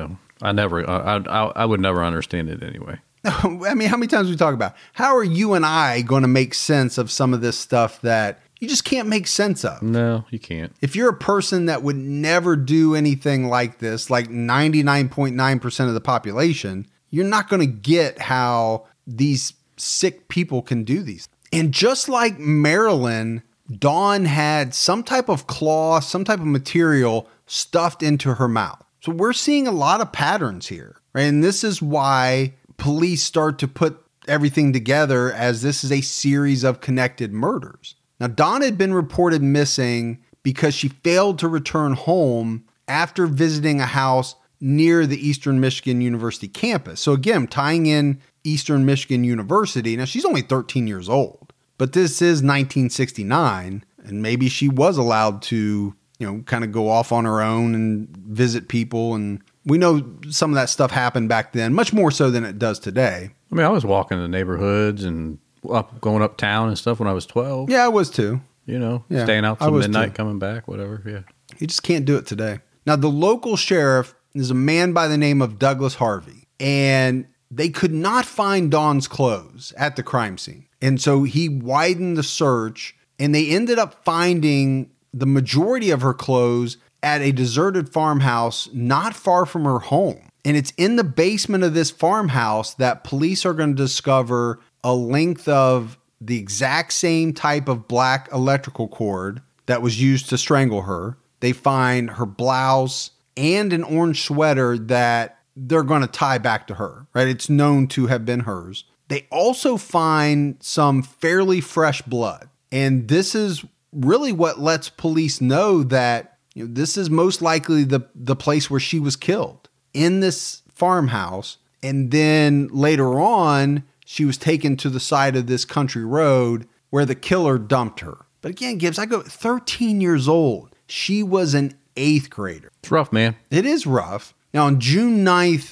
I would never understand it anyway. I mean, how many times we talk about how are you and I going to make sense of some of this stuff that you just can't make sense of? No, you can't. If you're a person that would never do anything like this, like 99.9% of the population, you're not going to get how these sick people can do these. And just like Marilyn Dawn had some type of claw, some type of material stuffed into her mouth. So we're seeing a lot of patterns here, right? And this is why police start to put everything together as this is a series of connected murders. Now, Dawn had been reported missing because she failed to return home after visiting a house near the Eastern Michigan University campus. So again, tying in Eastern Michigan University. Now, she's only 13 years old, but this is 1969, and maybe she was allowed to, kind of go off on her own and visit people. And we know some of that stuff happened back then, much more so than it does today. I mean, I was walking the neighborhoods and going uptown and stuff when I was 12. Yeah, I was too. Staying out till midnight, coming back, whatever. Yeah. You just can't do it today. Now, the local sheriff is a man by the name of Douglas Harvey, and they could not find Dawn's clothes at the crime scene. And so he widened the search, and they ended up finding the majority of her clothes at a deserted farmhouse not far from her home. And it's in the basement of this farmhouse that police are going to discover a length of the exact same type of black electrical cord that was used to strangle her. They find her blouse and an orange sweater that they're going to tie back to her, right? It's known to have been hers. They also find some fairly fresh blood. And this is really what lets police know that this is most likely the place where she was killed, in this farmhouse. And then later on, she was taken to the side of this country road where the killer dumped her. But again, Gibbs, I go 13 years old. She was an 8th grader. It's rough, man. It is rough. Now, on June 9th,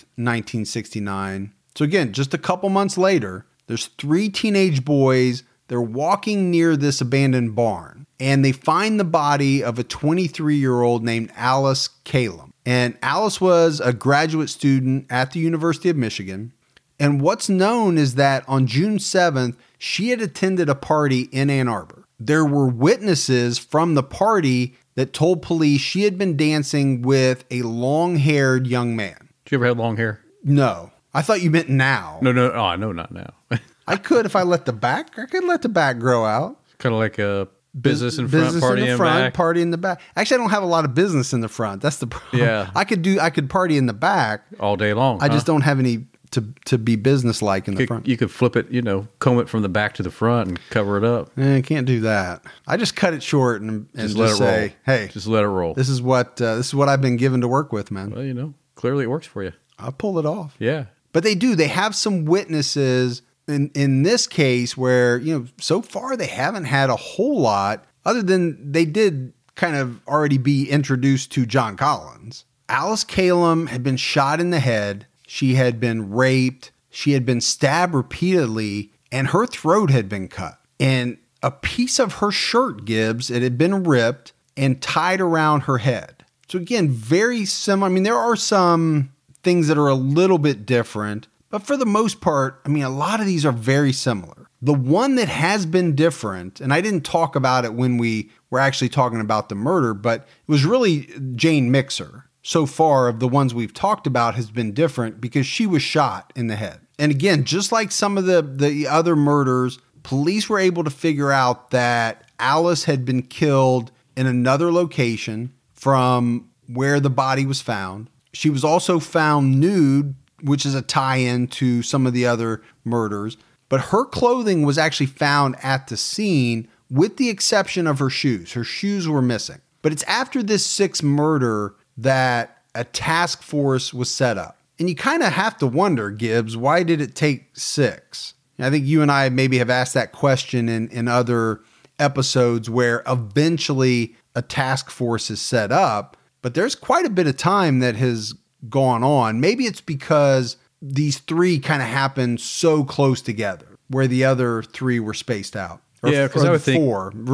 1969, so again, just a couple months later, there's 3 teenage boys. They're walking near this abandoned barn, and they find the body of a 23-year-old named Alice Kalem. And Alice was a graduate student at the University of Michigan. And what's known is that on June 7th, she had attended a party in Ann Arbor. There were witnesses from the party that told police she had been dancing with a long-haired young man. Did you ever have long hair? No. I thought you meant now. No. Oh, no, not now. I could if I let the back grow out. Kind of like a business in front, business party in the in front, back. party in the back. Actually, I don't have a lot of business in the front. That's the problem. Yeah. I could party in the back All day long. I just don't have any to be business-like in the front. You could flip it, comb it from the back to the front and cover it up. I can't do that. I just cut it short and just let it say, roll. hey, just let it roll. This is what I've been given to work with, man. Well, clearly it works for you. I'll pull it off. Yeah. But they have some witnesses in this case where, so far they haven't had a whole lot other than they did kind of already be introduced to John Collins. Alice Kalem had been shot in the head. She had been raped. She had been stabbed repeatedly, and her throat had been cut. And a piece of her shirt, Gibbs, it had been ripped and tied around her head. So again, very similar. I mean, there are some things that are a little bit different, but for the most part, I mean, a lot of these are very similar. The one that has been different, and I didn't talk about it when we were actually talking about the murder, but it was really Jane Mixer. So far of the ones we've talked about has been different because she was shot in the head. And again, just like some of the other murders, police were able to figure out that Alice had been killed in another location from where the body was found. She was also found nude, which is a tie-in to some of the other murders. But her clothing was actually found at the scene with the exception of her shoes. Her shoes were missing. But it's after this 6th murder that a task force was set up. And you kind of have to wonder, Gibbs, why did it take 6? I think you and I maybe have asked that question in other episodes where eventually a task force is set up, but there's quite a bit of time that has gone on. Maybe it's because these 3 kind of happened so close together where the other 3 were spaced out. Yeah, because I would think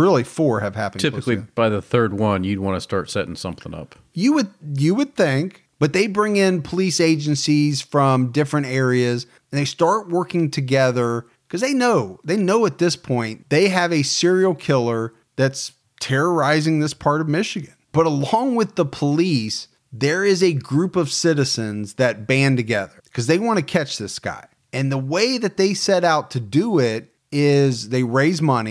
4 have happened. Typically, by the 3rd one, you'd want to start setting something up. You would think, but they bring in police agencies from different areas and they start working together because they know at this point they have a serial killer that's terrorizing this part of Michigan. But along with the police, there is a group of citizens that band together because they want to catch this guy. And the way that they set out to do it is they raise money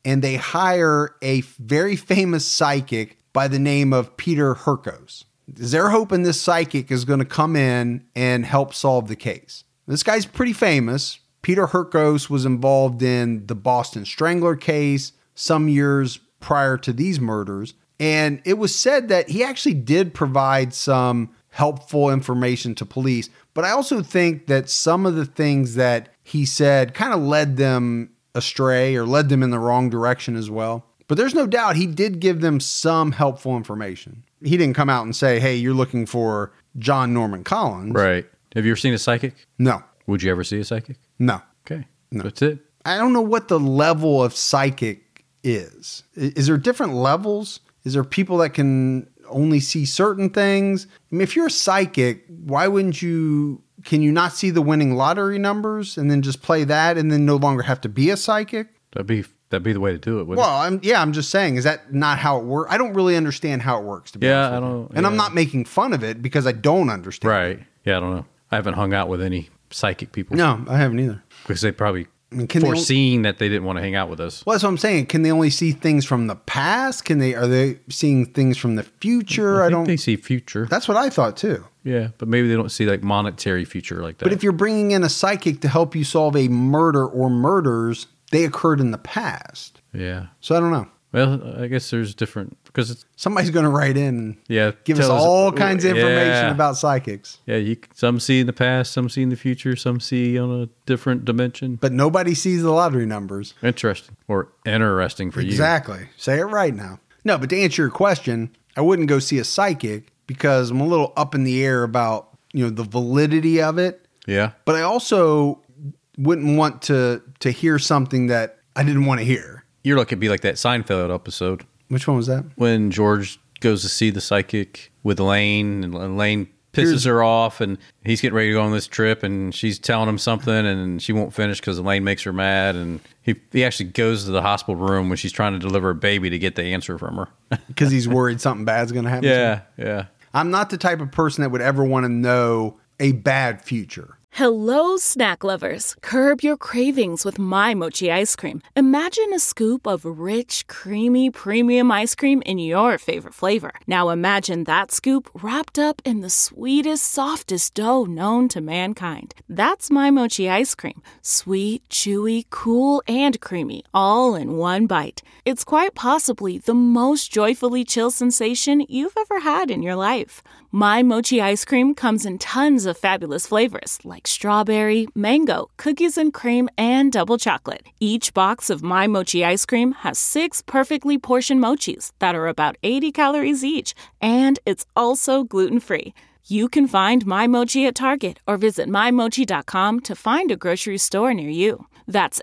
and they hire a very famous psychic by the name of Peter Hurkos. They're hoping this psychic is going to come in and help solve the case. This guy's pretty famous. Peter Hurkos was involved in the Boston Strangler case some years prior to these murders. And it was said that he actually did provide some helpful information to police. But I also think that some of the things that he said kind of led them astray or led them in the wrong direction as well. But there's no doubt he did give them some helpful information. He didn't come out and say, hey, you're looking for John Norman Collins. Right. Have you ever seen a psychic? No. Would you ever see a psychic? No. Okay. No. That's it. I don't know what the level of psychic is. Is there different levels? Is there people that can only see certain things? I mean, if you're a psychic, why wouldn't you, can you not see the winning lottery numbers and then just play that and then no longer have to be a psychic? That'd be the way to do it, wouldn't Well, I'm just saying, is that not how it works? I don't really understand how it works, to be honest with you. And I'm not making fun of it because I don't understand. Right. Yeah, I don't know. I haven't hung out with any psychic people. No, I haven't either. Because they probably can foreseeing that they didn't want to hang out with us. Well, that's what I'm saying. Can they only see things from the past? Are they seeing things from the future? I think they see future. That's what I thought too. Yeah, but maybe they don't see like monetary future like that. But if you're bringing in a psychic to help you solve a murder or murders, they occurred in the past. Yeah. So I don't know. Well, I guess there's different because it's somebody's going to write in and give us tell all kinds of information about psychics. Yeah, some see in the past, some see in the future, some see on a different dimension. But nobody sees the lottery numbers. Interesting or interesting for you. Exactly. Say it right now. No, but to answer your question, I wouldn't go see a psychic because I'm a little up in the air about, the validity of it. Yeah. But I also wouldn't want to hear something that I didn't want to hear. You're like, it'd be like that Seinfeld episode. Which one was that? When George goes to see the psychic with Elaine, and Elaine pisses her off, and he's getting ready to go on this trip, and she's telling him something, and she won't finish because Elaine makes her mad, and he actually goes to the hospital room when she's trying to deliver a baby to get the answer from her. Because he's worried something bad's going to happen to him? Yeah. I'm not the type of person that would ever want to know a bad future. Hello, snack lovers. Curb your cravings with My Mochi ice cream. Imagine a scoop of rich, creamy, premium ice cream in your favorite flavor. Now imagine that scoop wrapped up in the sweetest, softest dough known to mankind. That's My Mochi ice cream. Sweet, chewy, cool, and creamy, all in one bite. It's quite possibly the most joyfully chill sensation you've ever had in your life. My Mochi ice cream comes in tons of fabulous flavors like strawberry, mango, cookies and cream, and double chocolate. Each box of My Mochi ice cream has 6 perfectly portioned mochis that are about 80 calories each, and it's also gluten-free. You can find My Mochi at Target or visit mymochi.com to find a grocery store near you. That's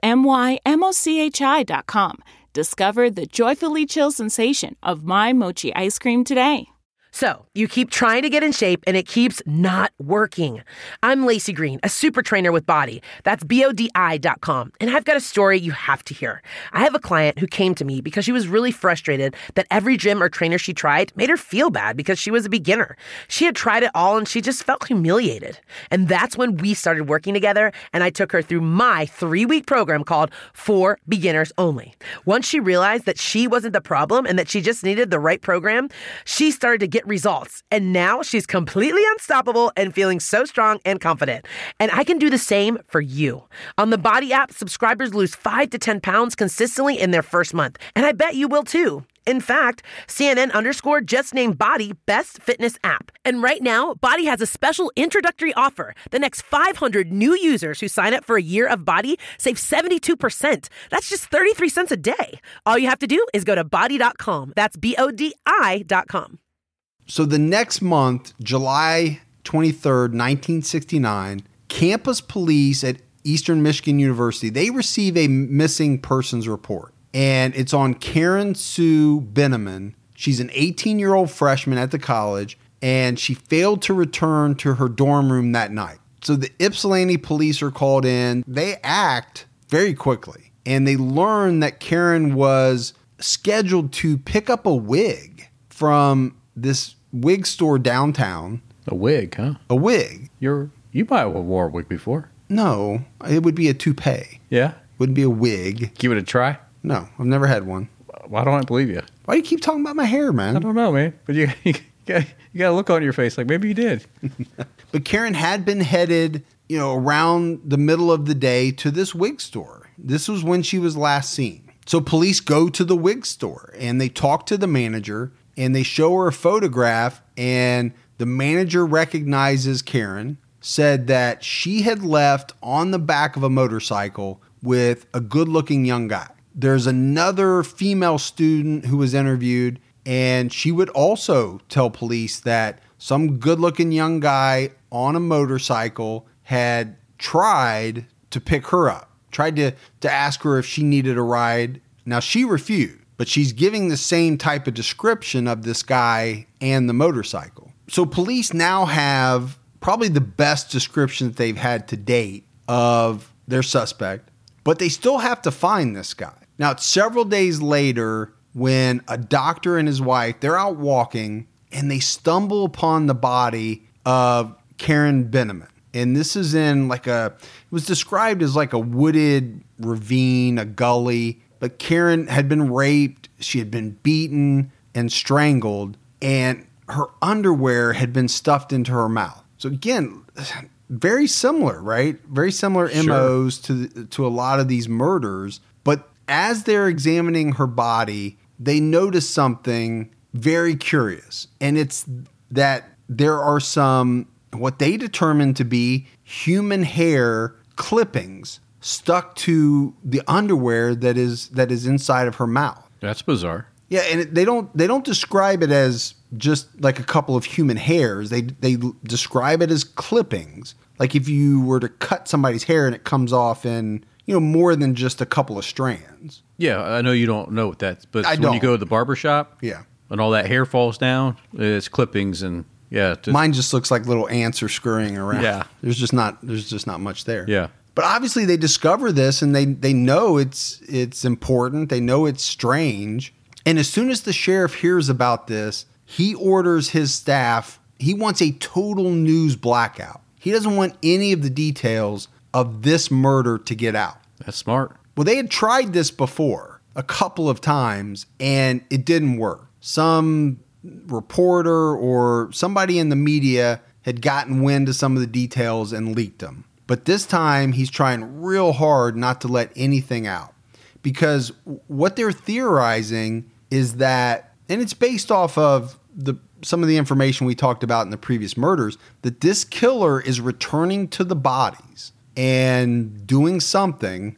mymochi.com. Discover the joyfully chill sensation of My Mochi ice cream today. So, you keep trying to get in shape and it keeps not working. I'm Lacey Green, a super trainer with Body. That's BODI.com. And I've got a story you have to hear. I have a client who came to me because she was really frustrated that every gym or trainer she tried made her feel bad because she was a beginner. She had tried it all and she just felt humiliated. And that's when we started working together and I took her through my 3-week program called For Beginners Only. Once she realized that she wasn't the problem and that she just needed the right program, she started to get results. And now she's completely unstoppable and feeling so strong and confident. And I can do the same for you. On the Body app, subscribers lose 5 to 10 pounds consistently in their first month. And I bet you will too. In fact, CNN_ just named Body Best Fitness App. And right now, Body has a special introductory offer. The next 500 new users who sign up for a year of Body save 72%. That's just 33 cents a day. All you have to do is go to body.com. That's BODI.com. So the next month, July 23rd, 1969, campus police at Eastern Michigan University, they receive a missing persons report. And it's on Karen Sue Benneman. She's an 18-year-old freshman at the college, and she failed to return to her dorm room that night. So the Ypsilanti police are called in. They act very quickly, and they learn that Karen was scheduled to pick up a wig from this wig store downtown. A wig, huh? A wig. You might have wore a wig before. No, it would be a toupee. Yeah? Wouldn't be a wig. Give it a try? No, I've never had one. Why don't I believe you? Why do you keep talking about my hair, man? I don't know, man. But you got a look on your face like maybe you did. But Karen had been headed, around the middle of the day to this wig store. This was when she was last seen. So police go to the wig store and they talk to the manager and they show her a photograph, and the manager recognizes Karen, said that she had left on the back of a motorcycle with a good-looking young guy. There's another female student who was interviewed, and she would also tell police that some good-looking young guy on a motorcycle had tried to pick her up, tried to ask her if she needed a ride. Now, she refused, but she's giving the same type of description of this guy and the motorcycle. So police now have probably the best description that they've had to date of their suspect, but they still have to find this guy. Now, it's several days later when a doctor and his wife, they're out walking and they stumble upon the body of Karen Benneman. And this is in it was described as like a wooded ravine, a gully, but Karen had been raped, she had been beaten and strangled, and her underwear had been stuffed into her mouth. So again, very similar, right? Very similar MOs to a lot of these murders. But as they're examining her body, they notice something very curious. And it's that there are some, what they determine to be human hair clippings stuck to the underwear that is inside of her mouth. That's bizarre. Yeah, and they don't describe it as just like a couple of human hairs. They describe it as clippings. Like if you were to cut somebody's hair and it comes off in, more than just a couple of strands. Yeah, I know you don't know what that's, but when don't. you go to the barber shop, Yeah. and all that hair falls down, it's clippings and Mine just looks like little ants are scurrying around. Yeah. There's just not much there. Yeah. But obviously they discover this and they know it's important. They know it's strange. And as soon as the sheriff hears about this, he orders his staff. He wants a total news blackout. He doesn't want any of the details of this murder to get out. That's smart. Well, they had tried this before a couple of times and it didn't work. Some reporter or somebody in the media had gotten wind of some of the details and leaked them. But this time he's trying real hard not to let anything out, because what they're theorizing is that, and it's based off of some of the information we talked about in the previous murders, that this killer is returning to the bodies and doing something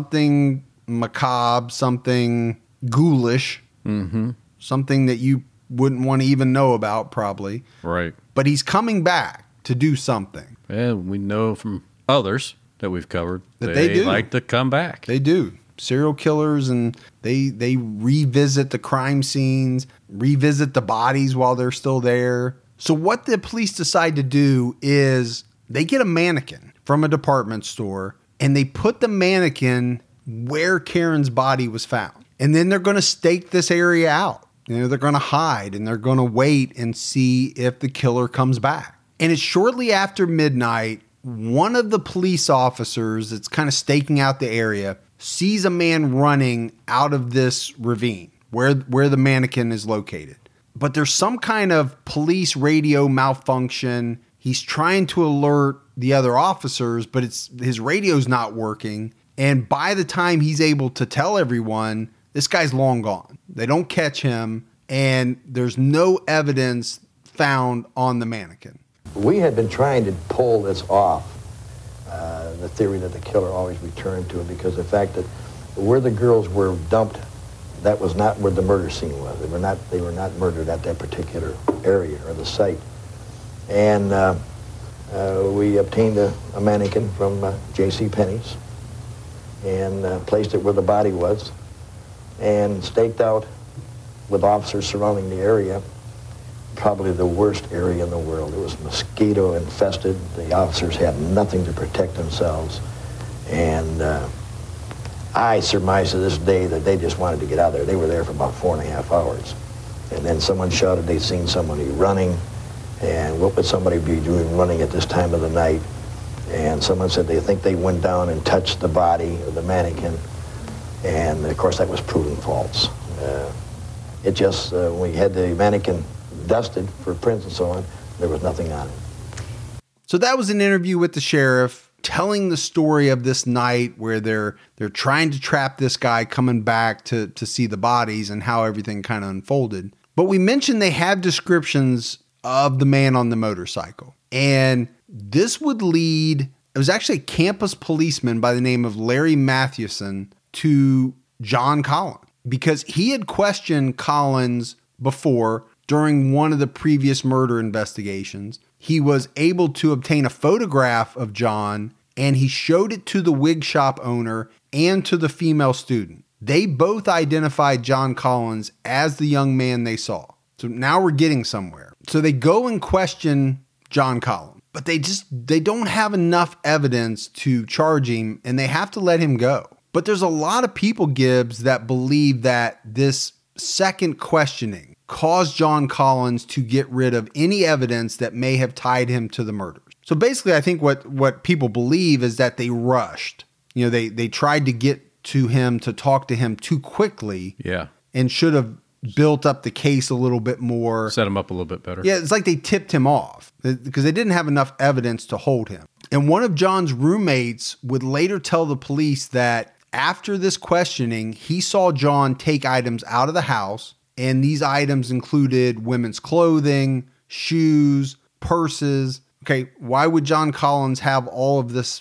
macabre, something ghoulish, something that you wouldn't want to even know about probably. Right. But he's coming back to do something. And we know from others that we've covered that they do like to come back. They do. Serial killers, and they revisit the crime scenes, revisit the bodies while they're still there. So what the police decide to do is they get a mannequin from a department store and they put the mannequin where Karen's body was found. And then they're going to stake this area out. They're going to hide and they're going to wait and see if the killer comes back. And it's shortly after midnight, one of the police officers that's kind of staking out the area sees a man running out of this ravine where the mannequin is located. But there's some kind of police radio malfunction. He's trying to alert the other officers, but his radio's not working. And by the time he's able to tell everyone, this guy's long gone. They don't catch him, and there's no evidence found on the mannequin. We had been trying to pull this off, the theory that the killer always returned to it, because the fact that where the girls were dumped, that was not where the murder scene was. They were not murdered at that particular area or the site. And we obtained a mannequin from J.C. Penney's and placed it where the body was, and staked out with officers surrounding the area, probably the worst area in the world. It was mosquito infested. The officers had nothing to protect themselves. And I surmise to this day that they just wanted to get out of there. They were there for about 4.5 hours. And then someone shouted they'd seen somebody running, and what would somebody be doing running at this time of the night? And someone said they think they went down and touched the body of the mannequin. And, of course, that was proven false. It just, we had the mannequin dusted for prints and so on, there was nothing on it. So that was an interview with the sheriff telling the story of this night where they're trying to trap this guy coming back to see the bodies and how everything kind of unfolded. But we mentioned they have descriptions of the man on the motorcycle. And this would lead, it was actually a campus policeman by the name of Larry Mathewson to John Collins, because he had questioned Collins before during one of the previous murder investigations. He was able to obtain a photograph of John, and he showed it to the wig shop owner and to the female student. They both identified John Collins as the young man they saw. So now we're getting somewhere. So they go and question John Collins, but they don't have enough evidence to charge him, and they have to let him go. But there's a lot of people, Gibbs, that believe that this second questioning caused John Collins to get rid of any evidence that may have tied him to the murders. So basically, I think what people believe is that they rushed. You know, they tried to get to him to talk to him too quickly. Yeah. And should have built up the case a little bit more. Set him up a little bit better. Yeah, it's like they tipped him off because they didn't have enough evidence to hold him. And one of John's roommates would later tell the police that after this questioning, he saw John take items out of the house, and these items included women's clothing, shoes, purses. Okay, why would John Collins have all of this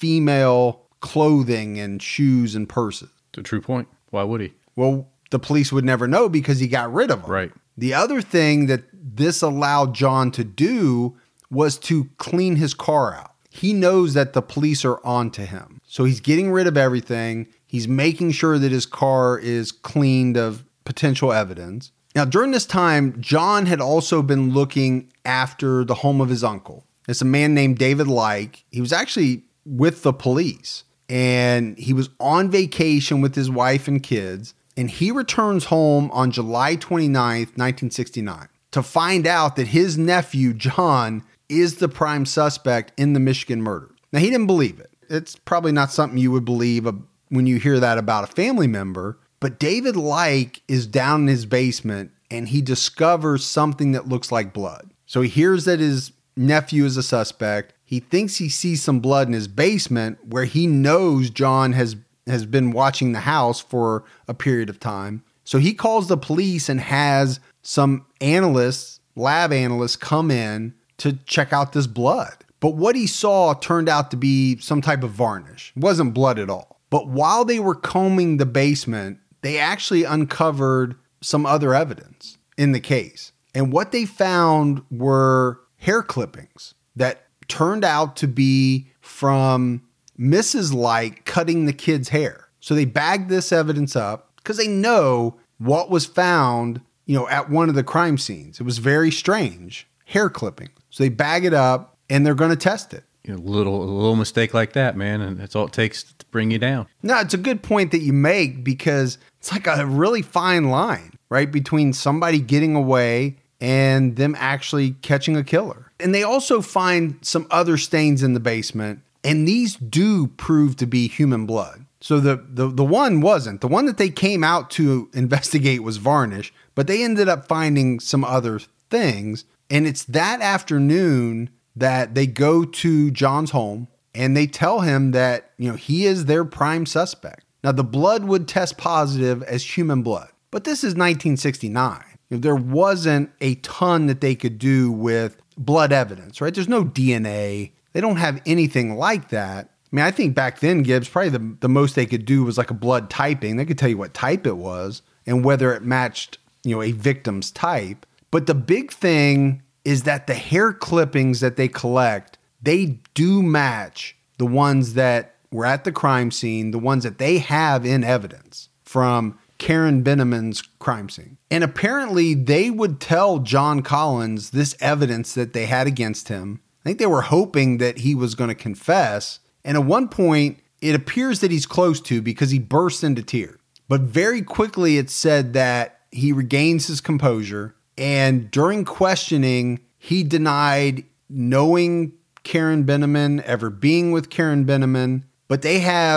female clothing and shoes and purses? It's a true point. Why would he? Well, the police would never know because he got rid of them. Right. The other thing that this allowed John to do was to clean his car out. He knows that the police are onto him. So he's getting rid of everything. He's making sure that his car is cleaned of potential evidence. Now, during this time, John had also been looking after the home of his uncle. It's a man named David Like. He was actually with the police, and he was on vacation with his wife and kids. And he returns home on July 29th, 1969, to find out that his nephew, John, is the prime suspect in the Michigan murder. Now, he didn't believe it. It's probably not something you would believe when you hear that about a family member. But David Like is down in his basement, and he discovers something that looks like blood. So he hears that his nephew is a suspect. He thinks he sees some blood in his basement where he knows John has been watching the house for a period of time. So he calls the police and has some analysts, lab analysts, come in to check out this blood. But what he saw turned out to be some type of varnish. It wasn't blood at all. But while they were combing the basement, they actually uncovered some other evidence in the case. And what they found were hair clippings that turned out to be from Mrs. Like cutting the kid's hair. So they bagged this evidence up because they know what was found, at one of the crime scenes. It was very strange. Hair clipping. So they bag it up and they're going to test it. A little mistake like that, man, and that's all it takes to bring you down. No, it's a good point that you make because it's like a really fine line, right, between somebody getting away and them actually catching a killer. And they also find some other stains in the basement, and these do prove to be human blood. So the one wasn't. The one that they came out to investigate was varnish, but they ended up finding some other things. And it's that afternoon that they go to John's home and they tell him that, he is their prime suspect. Now, the blood would test positive as human blood, but this is 1969. There wasn't a ton that they could do with blood evidence, right? There's no DNA. They don't have anything like that. I mean, I think back then, Gibbs, probably the most they could do was like a blood typing. They could tell you what type it was and whether it matched, a victim's type. But the big thing is that the hair clippings that they collect, they do match the ones that were at the crime scene, the ones that they have in evidence from Karen Benneman's crime scene. And apparently they would tell John Collins this evidence that they had against him. I think they were hoping that he was going to confess. And at one point, it appears that he's close to because he bursts into tears. But very quickly, it's said that he regains his composure. And during questioning, he denied knowing Karen Benneman, ever being with Karen Benneman. But they have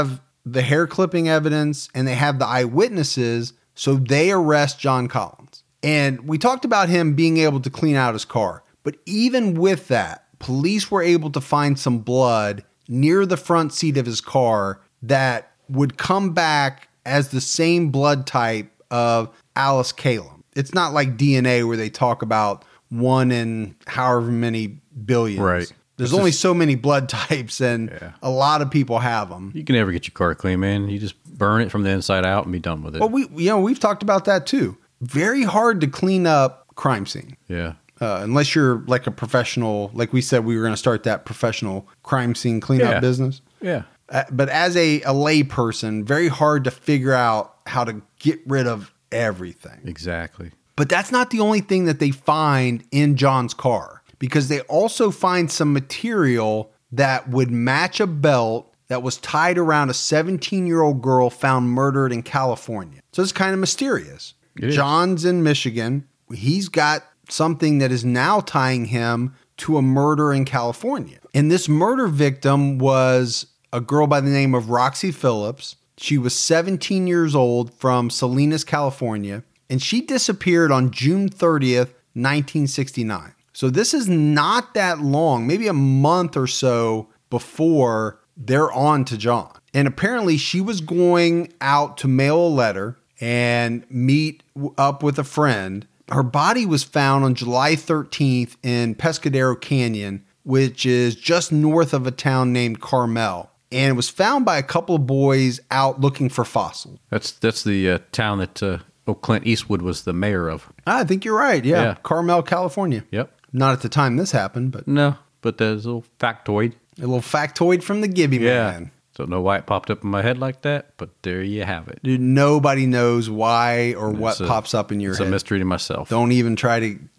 the hair clipping evidence and they have the eyewitnesses, so they arrest John Collins. And we talked about him being able to clean out his car. But even with that, police were able to find some blood near the front seat of his car that would come back as the same blood type of Alice Kalem. It's not like DNA where they talk about 1 in however many billions. Right. There's only so many blood types, and a lot of people have them. You can never get your car clean, man. You just burn it from the inside out and be done with it. Well, we've talked about that too. Very hard to clean up crime scene. Yeah. Unless you're like a professional, like we said, we were going to start that professional crime scene cleanup business. Yeah. But as a lay person, very hard to figure out how to get rid of everything. Exactly. But that's not the only thing that they find in John's car, because they also find some material that would match a belt that was tied around a 17-year-old girl found murdered in California. So it's kind of mysterious. John's in Michigan. He's got something that is now tying him to a murder in California. And this murder victim was a girl by the name of Roxy Phillips. She was 17 years old from Salinas, California, and she disappeared on June 30th, 1969. So this is not that long, maybe a month or so before they're on to John. And apparently she was going out to mail a letter and meet up with a friend. Her body was found on July 13th in Pescadero Canyon, which is just north of a town named Carmel. And it was found by a couple of boys out looking for fossils. That's the town that Clint Eastwood was the mayor of. I think you're right. Yeah. Carmel, California. Yep. Not at the time this happened, but... No, but there's a little factoid. A little factoid from the Gibby Man. Don't know why it popped up in my head like that, but there you have it. Dude, nobody knows why or what pops up in your head. It's a mystery to myself. Don't even try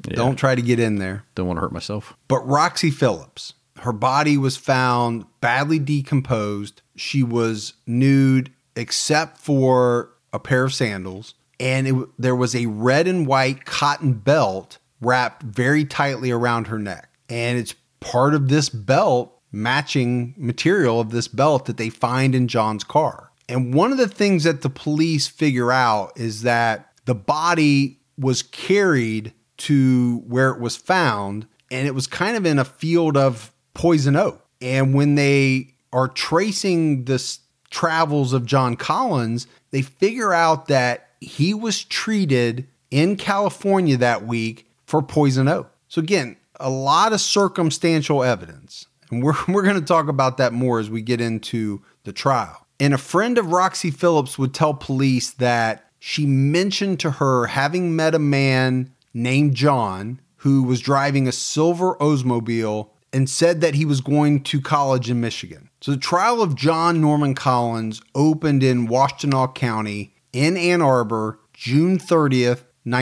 to get in there. Don't want to hurt myself. But Roxy Phillips, her body was found badly decomposed. She was nude except for a pair of sandals. And there was a red and white cotton belt wrapped very tightly around her neck. And it's part of this belt, matching material of this belt that they find in John's car. And one of the things that the police figure out is that the body was carried to where it was found, and it was kind of in a field of poison oak. And when they are tracing the travels of John Collins, they figure out that he was treated in California that week for poison oak. So again, a lot of circumstantial evidence. And we're going to talk about that more as we get into the trial. And a friend of Roxy Phillips would tell police that she mentioned to her having met a man named John who was driving a silver Oldsmobile and said that he was going to college in Michigan. So the trial of John Norman Collins opened in Washtenaw County in Ann Arbor, June 30th,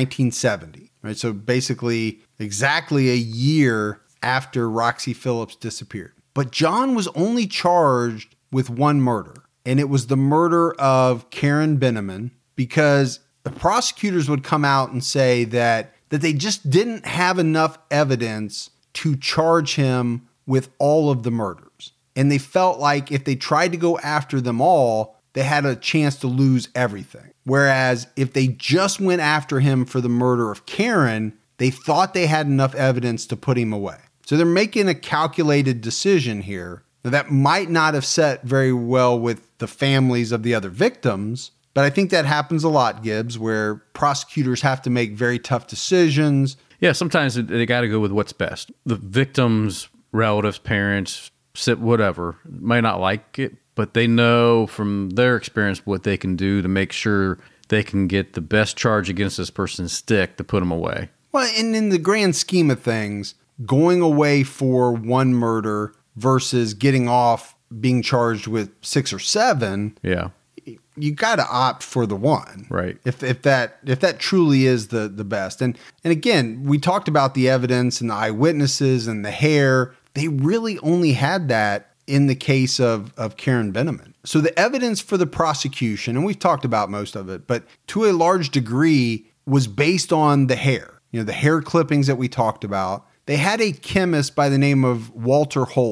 1970. Right? So basically exactly a year after Roxy Phillips disappeared. But John was only charged with one murder, and it was the murder of Karen Benneman, because the prosecutors would come out and say that they just didn't have enough evidence to charge him with all of the murders. And they felt like if they tried to go after them all, they had a chance to lose everything. Whereas if they just went after him for the murder of Karen, they thought they had enough evidence to put him away. So they're making a calculated decision here that might not have set very well with the families of the other victims. But I think that happens a lot, Gibbs, where prosecutors have to make very tough decisions. Yeah, sometimes they got to go with what's best. The victims, relatives, parents, whatever, may not like it, but they know from their experience what they can do to make sure they can get the best charge against this person's stick to put them away. Well, and in the grand scheme of things, going away for one murder versus getting off being charged with 6 or 7, you got to opt for the one, right? If that truly is the best. And again, we talked about the evidence and the eyewitnesses and the hair. They really only had that in the case of Karen Benneman. So the evidence for the prosecution, and we've talked about most of it, but to a large degree was based on the hair. You know, the hair clippings that we talked about. They had a chemist by the name of Walter Holtz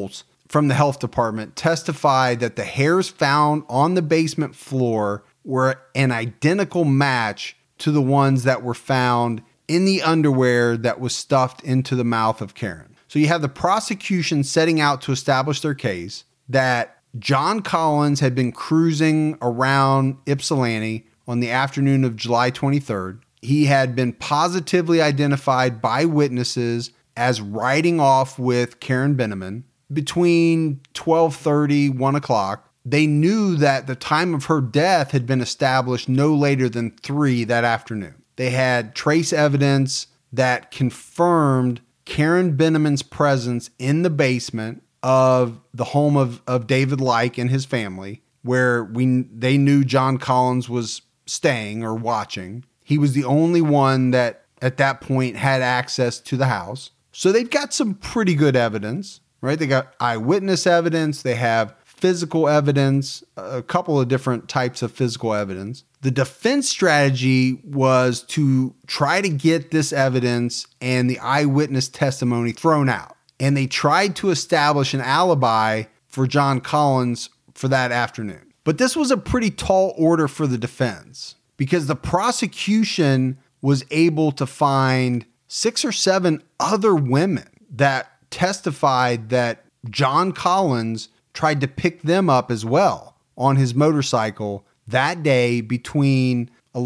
from the health department testified that the hairs found on the basement floor were an identical match to the ones that were found in the underwear that was stuffed into the mouth of Karen. So you have the prosecution setting out to establish their case that John Collins had been cruising around Ypsilanti on the afternoon of July 23rd. He had been positively identified by witnesses as riding off with Karen Benneman between 12:30, 1 o'clock. They knew that the time of her death had been established no later than 3 that afternoon. They had trace evidence that confirmed Karen Benneman's presence in the basement of the home of David Like and his family, where they knew John Collins was staying or watching. He was the only one that at that point had access to the house. So they've got some pretty good evidence, right? They got eyewitness evidence. They have physical evidence, a couple of different types of physical evidence. The defense strategy was to try to get this evidence and the eyewitness testimony thrown out. And they tried to establish an alibi for John Collins for that afternoon. But this was a pretty tall order for the defense because the prosecution was able to find 6 or 7 other women that testified that John Collins tried to pick them up as well on his motorcycle that day between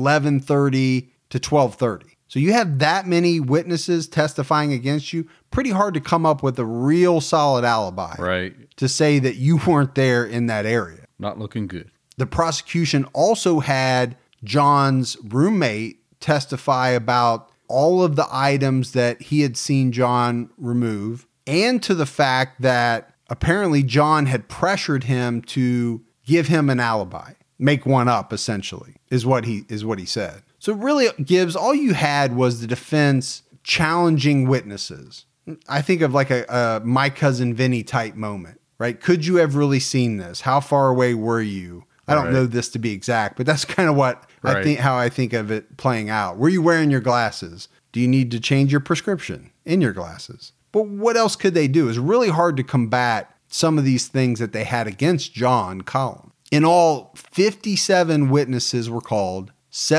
11:30 to 12:30. So you have that many witnesses testifying against you. Pretty hard to come up with a real solid alibi, Right. to say that you weren't there in that area. Not looking good. The prosecution also had John's roommate testify about all of the items that he had seen John remove, and to the fact that apparently John had pressured him to give him an alibi, make one up, essentially, is what he said. So really, Gibbs, all you had was the defense challenging witnesses. I think of like a My Cousin Vinny type moment, right? Could you have really seen this? How far away were you? I don't know this to be exact, but that's kind of what how I think of it playing out. Were you wearing your glasses? Do you need to change your prescription in your glasses? But what else could they do? It's really hard to combat some of these things that they had against John Collins. In all, 57 witnesses were called,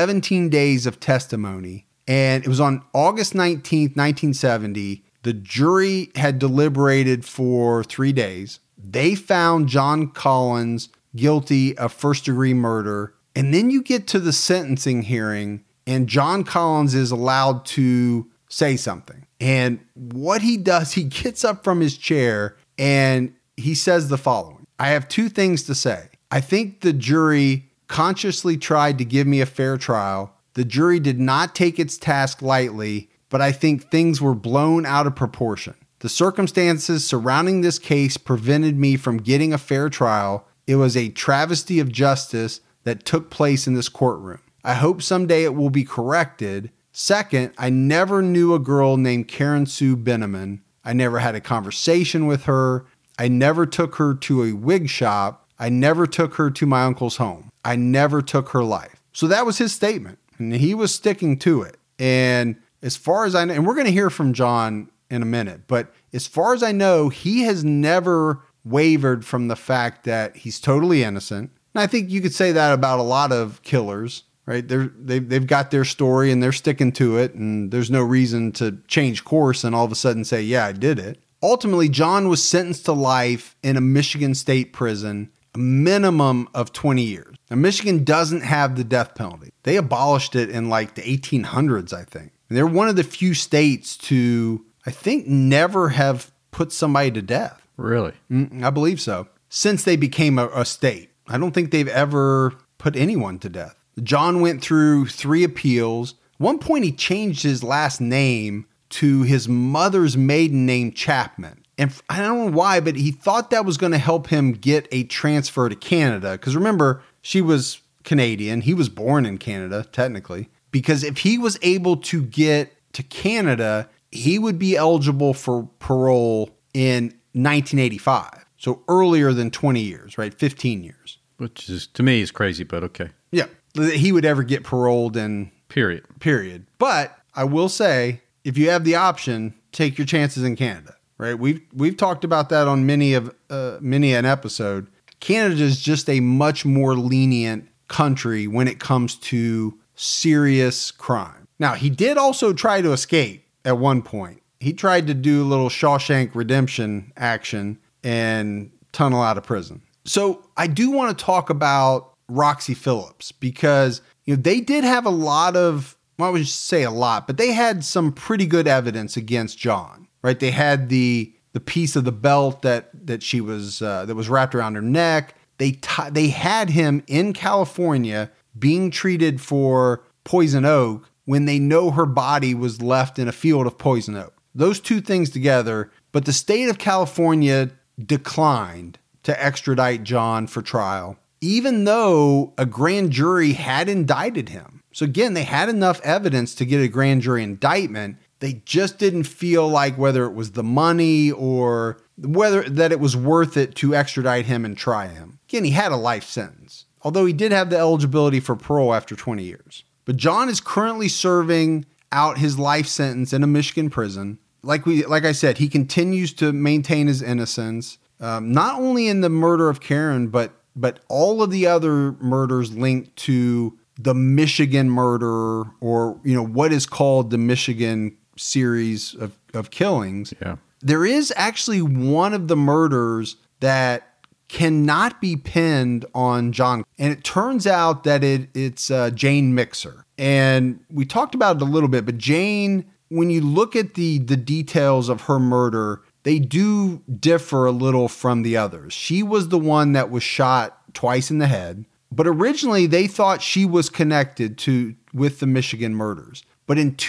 17 days of testimony, and it was on August 19th, 1970. The jury had deliberated for 3 days. They found John Collins guilty of first-degree murder. And then you get to the sentencing hearing, and John Collins is allowed to say something. And what he does, he gets up from his chair and he says the following: I have 2 things to say. I think the jury consciously tried to give me a fair trial. The jury did not take its task lightly, but I think things were blown out of proportion. The circumstances surrounding this case prevented me from getting a fair trial. It was a travesty of justice that took place in this courtroom. I hope someday it will be corrected. Second, I never knew a girl named Karen Sue Benneman. I never had a conversation with her. I never took her to a wig shop. I never took her to my uncle's home. I never took her life. So that was his statement, and he was sticking to it. And as far as I know, and we're going to hear from John in a minute, but as far as I know, he has never wavered from the fact that he's totally innocent. And I think you could say that about a lot of killers, right? They've got their story and they're sticking to it, and there's no reason to change course and all of a sudden say, yeah, I did it. Ultimately, John was sentenced to life in a Michigan state prison, a minimum of 20 years. Now, Michigan doesn't have the death penalty. They abolished it in like the 1800s, I think. And they're one of the few states to, I think, never have put somebody to death. Really? I believe so. Since they became a state. I don't think they've ever put anyone to death. John went through 3 appeals. At one point, he changed his last name to his mother's maiden name, Chapman. And I don't know why, but he thought that was going to help him get a transfer to Canada. Because remember, she was Canadian. He was born in Canada, technically. Because if he was able to get to Canada, he would be eligible for parole in 1985. So earlier than 20 years, right? 15 years. Which is, to me, is crazy, but okay. Yeah. He would ever get paroled in... Period. But I will say, if you have the option, take your chances in Canada. right? We've talked about that on many an episode. Canada is just a much more lenient country when it comes to serious crime. Now, he did also try to escape at one point. He tried to do a little Shawshank Redemption action and tunnel out of prison. So I do want to talk about Roxy Phillips because they did have a lot of, well, I would say a lot, but they had some pretty good evidence against John, right? They had the piece of the belt that she was that was wrapped around her neck. They had him in California being treated for poison oak when they know her body was left in a field of poison oak. Those two things together, but the state of California declined to extradite John for trial, even though a grand jury had indicted him. So again, they had enough evidence to get a grand jury indictment. They just didn't feel like whether it was the money or whether that it was worth it to extradite him and try him. Again, he had a life sentence, although he did have the eligibility for parole after 20 years. But John is currently serving out his life sentence in a Michigan prison. Like I said, he continues to maintain his innocence, not only in the murder of Karen, but all of the other murders linked to the Michigan murder, or what is called the Michigan series of killings. Yeah. There is actually one of the murders that cannot be pinned on John. And it turns out that it's Jane Mixer. And we talked about it a little bit, but Jane, when you look at the details of her murder, they do differ a little from the others. She was the one that was shot twice in the head, but originally they thought she was connected with the Michigan murders. But in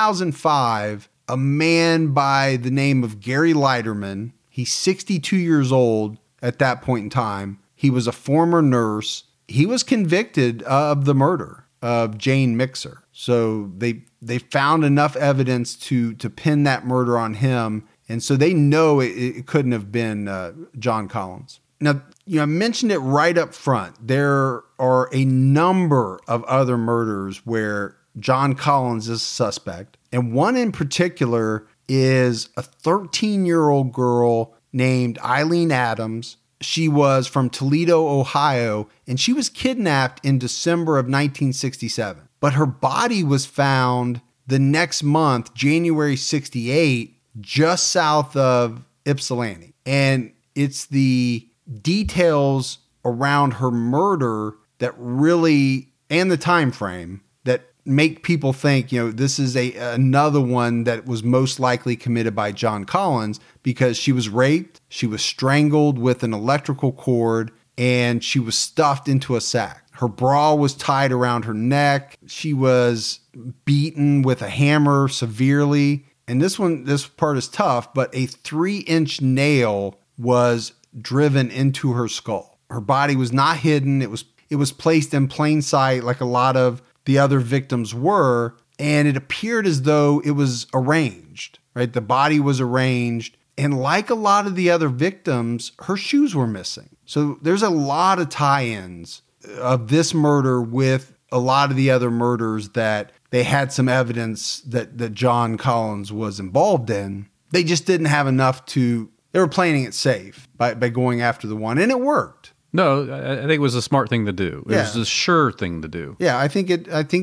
2005, a man by the name of Gary Leiterman, he's 62 years old at that point in time. He was a former nurse. He was convicted of the murder of Jane Mixer. So they found enough evidence to pin that murder on him. And so they know it couldn't have been John Collins. Now, I mentioned it right up front. There are a number of other murders where John Collins is a suspect. And one in particular is a 13-year-old girl named Eileen Adams. She was from Toledo, Ohio, and she was kidnapped in December of 1967. But her body was found the next month, January 68, just south of Ypsilanti. And it's the details around her murder that really, and the time frame, that make people think, this is another one that was most likely committed by John Collins, because she was raped, she was strangled with an electrical cord, and she was stuffed into a sack. Her bra was tied around her neck. She was beaten with a hammer severely. And this part is tough, but a 3-inch nail was driven into her skull. Her body was not hidden. It was placed in plain sight like a lot of the other victims were, and it appeared as though it was arranged, right? The body was arranged, and like a lot of the other victims, her shoes were missing. So there's a lot of tie-ins of this murder with a lot of the other murders that they had some evidence that John Collins was involved in. They just didn't have enough they were playing it safe by going after the one, and it worked. No, I think it was a smart thing to do. It was a sure thing to do. Yeah, I think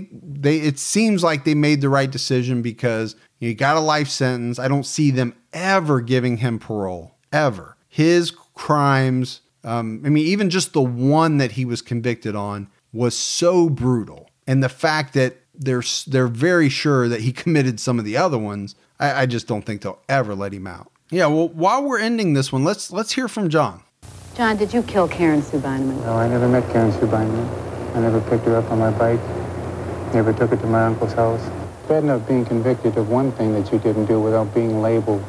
it seems like they made the right decision because he got a life sentence. I don't see them ever giving him parole, ever. His crimes, even just the one that he was convicted on was so brutal. And the fact that they're very sure that he committed some of the other ones, I just don't think they'll ever let him out. Yeah, well, while we're ending this one, let's hear from John. John, did you kill Karen Sue Beineman? No, I never met Karen Sue Beineman. I never picked her up on my bike. Never took her to my uncle's house. It's bad enough being convicted of one thing that you didn't do without being labeled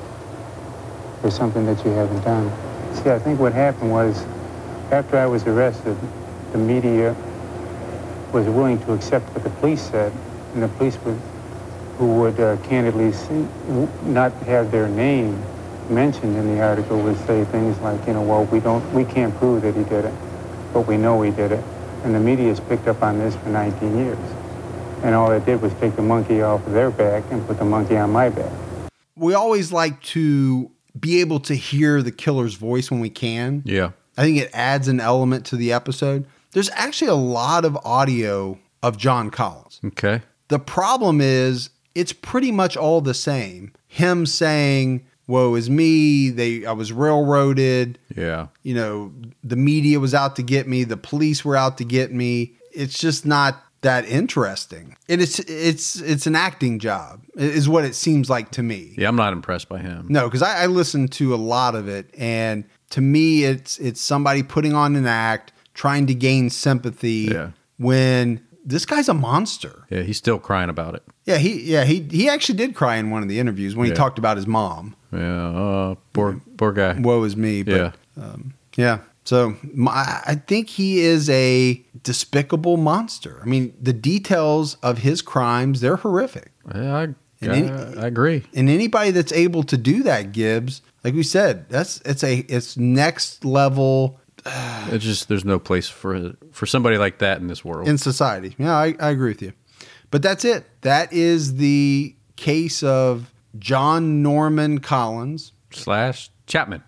for something that you haven't done. See, I think what happened was, after I was arrested, the media was willing to accept what the police said, and the police who would candidly not have their name mentioned in the article would say things like, well, we can't prove that he did it, but we know he did it. And the media has picked up on this for 19 years. And all it did was take the monkey off of their back and put the monkey on my back. We always like to be able to hear the killer's voice when we can. Yeah. I think it adds an element to the episode. There's actually a lot of audio of John Collins. Okay. The problem is it's pretty much all the same. Him saying, woe is me, I was railroaded. Yeah. You know, the media was out to get me, the police were out to get me. It's just not that interesting. It's an acting job, is what it seems like to me. Yeah, I'm not impressed by him. No, because I listened to a lot of it, and to me, it's somebody putting on an act, trying to gain sympathy. Yeah. When this guy's a monster. Yeah, he's still crying about it. Yeah, he actually did cry in one of the interviews when he talked about his mom. Yeah, poor guy. Woe is me. But, yeah. So I think he is a despicable monster. I mean, the details of his crimes, they're horrific. Yeah, I agree. And anybody that's able to do that, Gibbs, like we said, it's next level. It's just there's no place for somebody like that in this world. In society. Yeah, I agree with you. But that's it. That is the case of John Norman Collins / Chapman.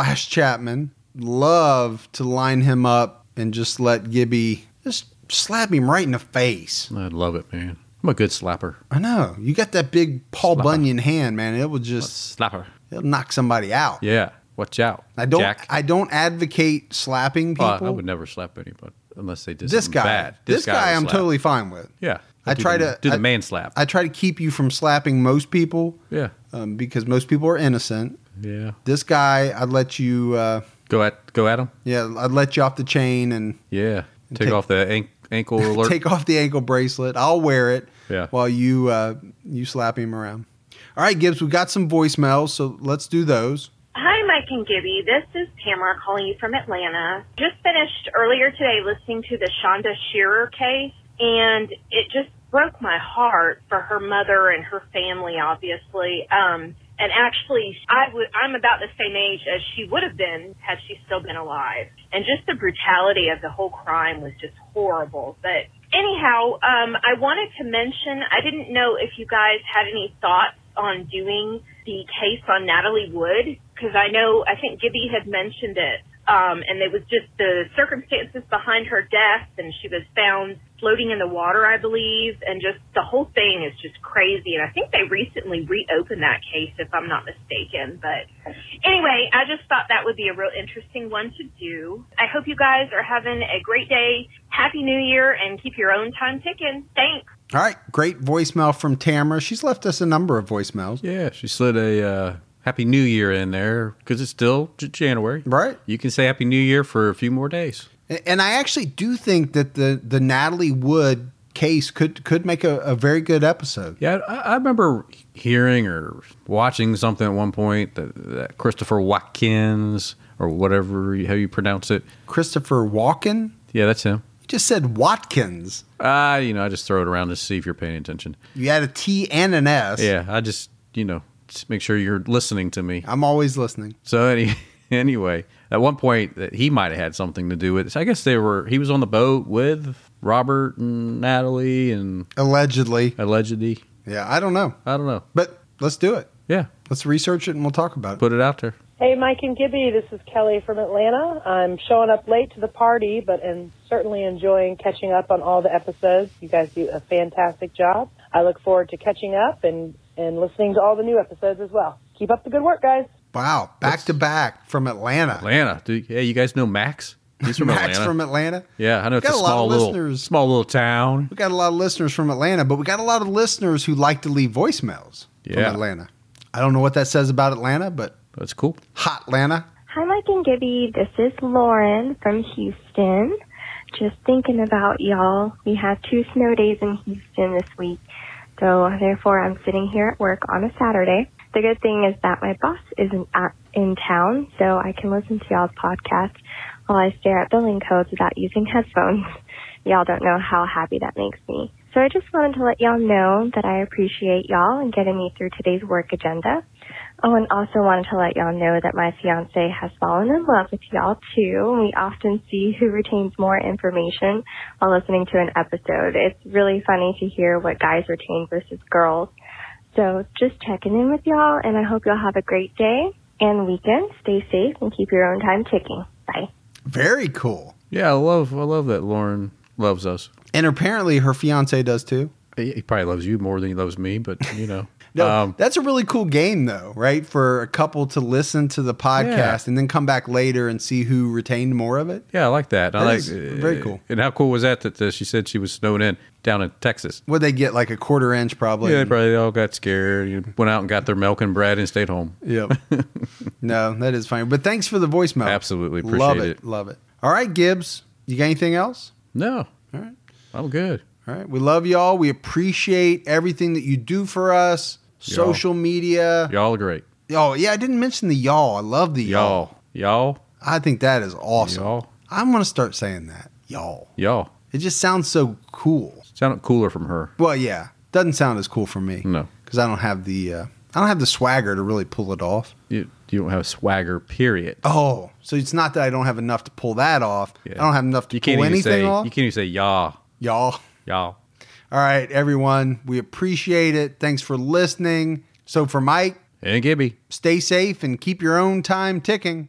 Love to line him up and just let Gibby just slap him right in the face. I love it, man. I'm a good slapper. I know. You got that big Paul Bunyan hand, man. It will just slapper. It'll knock somebody out. Yeah. Watch out. Jack. I don't advocate slapping people. I would never slap anybody unless they did this something guy, bad. This guy I'm totally fine with. Yeah. I try to do the man slap. I try to keep you from slapping most people. Yeah. Because most people are innocent. Yeah. This guy, I'd let you go at him. Yeah, I'd let you off the chain and take off the ankle alert. Take off the ankle bracelet. I'll wear it. Yeah. While you slap him around. All right, Gibbs, we got some voicemails, so let's do those. Hi, Mike and Gibby. This is Tamara calling you from Atlanta. Just finished earlier today listening to the Shonda Shearer case, and it just broke my heart for her mother and her family, obviously. And actually, I'm about the same age as she would have been had she still been alive. And just the brutality of the whole crime was just horrible. But anyhow, I wanted to mention, I didn't know if you guys had any thoughts on doing the case on Natalie Wood, because I think Gibby had mentioned it. And it was just the circumstances behind her death, and she was found floating in the water, I believe, and just the whole thing is just crazy. And I think they recently reopened that case, if I'm not mistaken. But anyway, I just thought that would be a real interesting one to do. I hope you guys are having a great day. Happy New Year, and keep your own time ticking. Thanks. All right, great voicemail from Tamara. She's left us a number of voicemails. Yeah, she slid a Happy New Year in there because it's still January. Right. You can say Happy New Year for a few more days. And I actually do think that the Natalie Wood case could make a very good episode. Yeah, I remember hearing or watching something at one point that Christopher Watkins, or whatever, how you pronounce it. Christopher Walken? Yeah, that's him. You just said Watkins. I just throw it around to see if you're paying attention. You had a T and an S. Yeah, I just make sure you're listening to me. I'm always listening. So anyway, at one point that he might have had something to do with it. So I guess he was on the boat with Robert and Natalie and allegedly. Yeah, I don't know. But let's do it. Yeah. Let's research it and we'll talk about it. Put it out there. Hey, Mike and Gibby, this is Kelly from Atlanta. I'm showing up late to the party, but am certainly enjoying catching up on all the episodes. You guys do a fantastic job. I look forward to catching up and listening to all the new episodes as well. Keep up the good work, guys. Wow, back to back from Atlanta. Hey, you guys know Max? He's from Max Atlanta. from Atlanta? Yeah, I know it's a small little town. We got a lot of listeners from Atlanta, but we got a lot of listeners who like to leave voicemails from Atlanta. I don't know what that says about Atlanta, but that's cool. Hot Atlanta. Hi, Mike and Gibby. This is Lauren from Houston. Just thinking about y'all. We had 2 snow days in Houston this week, so therefore I'm sitting here at work on a Saturday. The good thing is that my boss isn't in town, so I can listen to y'all's podcast while I stare at billing codes without using headphones. Y'all don't know how happy that makes me. So I just wanted to let y'all know that I appreciate y'all and getting me through today's work agenda. Oh, and also wanted to let y'all know that my fiance has fallen in love with y'all too. We often see who retains more information while listening to an episode. It's really funny to hear what guys retain versus girls. So just checking in with y'all, and I hope y'all have a great day. and weekend. Stay safe and keep your own time ticking. Bye. Very cool. Yeah, I love that Lauren loves us. And apparently her fiance does too. He probably loves you more than he loves me, but you know. No, that's a really cool game, though, right? For a couple to listen to the podcast and then come back later and see who retained more of it. Yeah, I like that. I like very cool. And how cool was that she said she was snowed in down in Texas? Would they get like a quarter inch probably? Yeah, they probably all got scared. Went out and got their milk and bread and stayed home. Yep. No, that is fine. But thanks for the voicemail. Absolutely. Appreciate it. Love it. All right, Gibbs. You got anything else? No. All right. I'm good. All right. We love y'all. We appreciate everything that you do for us. Social media. Y'all are great. Oh, yeah. I didn't mention the y'all. I love the y'all. Y'all. I think that is awesome. Y'all. I'm going to start saying that. Y'all. Y'all. It just sounds so cool. Sounded cooler from her. Well, yeah. Doesn't sound as cool from me. No. Because I don't have the swagger to really pull it off. You don't have swagger, period. Oh, so it's not that I don't have enough to pull that off. Yeah. I don't have enough to pull anything off. You can't even say y'all. Y'all. Y'all. All right, everyone. We appreciate it. Thanks for listening. So for Mike and Gibby, stay safe and keep your own time ticking.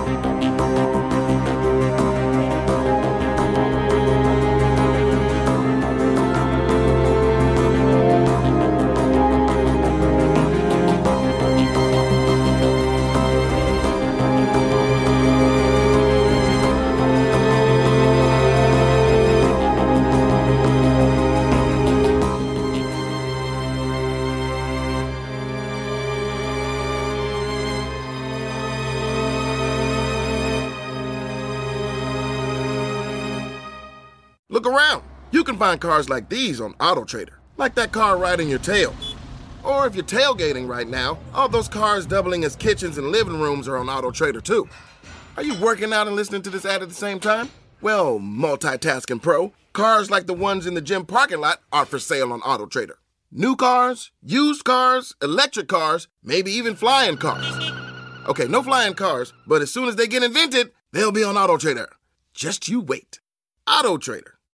Look around. You can find cars like these on AutoTrader, like that car right in your tail. Or if you're tailgating right now, all those cars doubling as kitchens and living rooms are on AutoTrader too. Are you working out and listening to this ad at the same time? Well, multitasking pro, cars like the ones in the gym parking lot are for sale on AutoTrader. New cars, used cars, electric cars, maybe even flying cars. Okay, no flying cars, but as soon as they get invented, they'll be on AutoTrader. Just you wait. AutoTrader.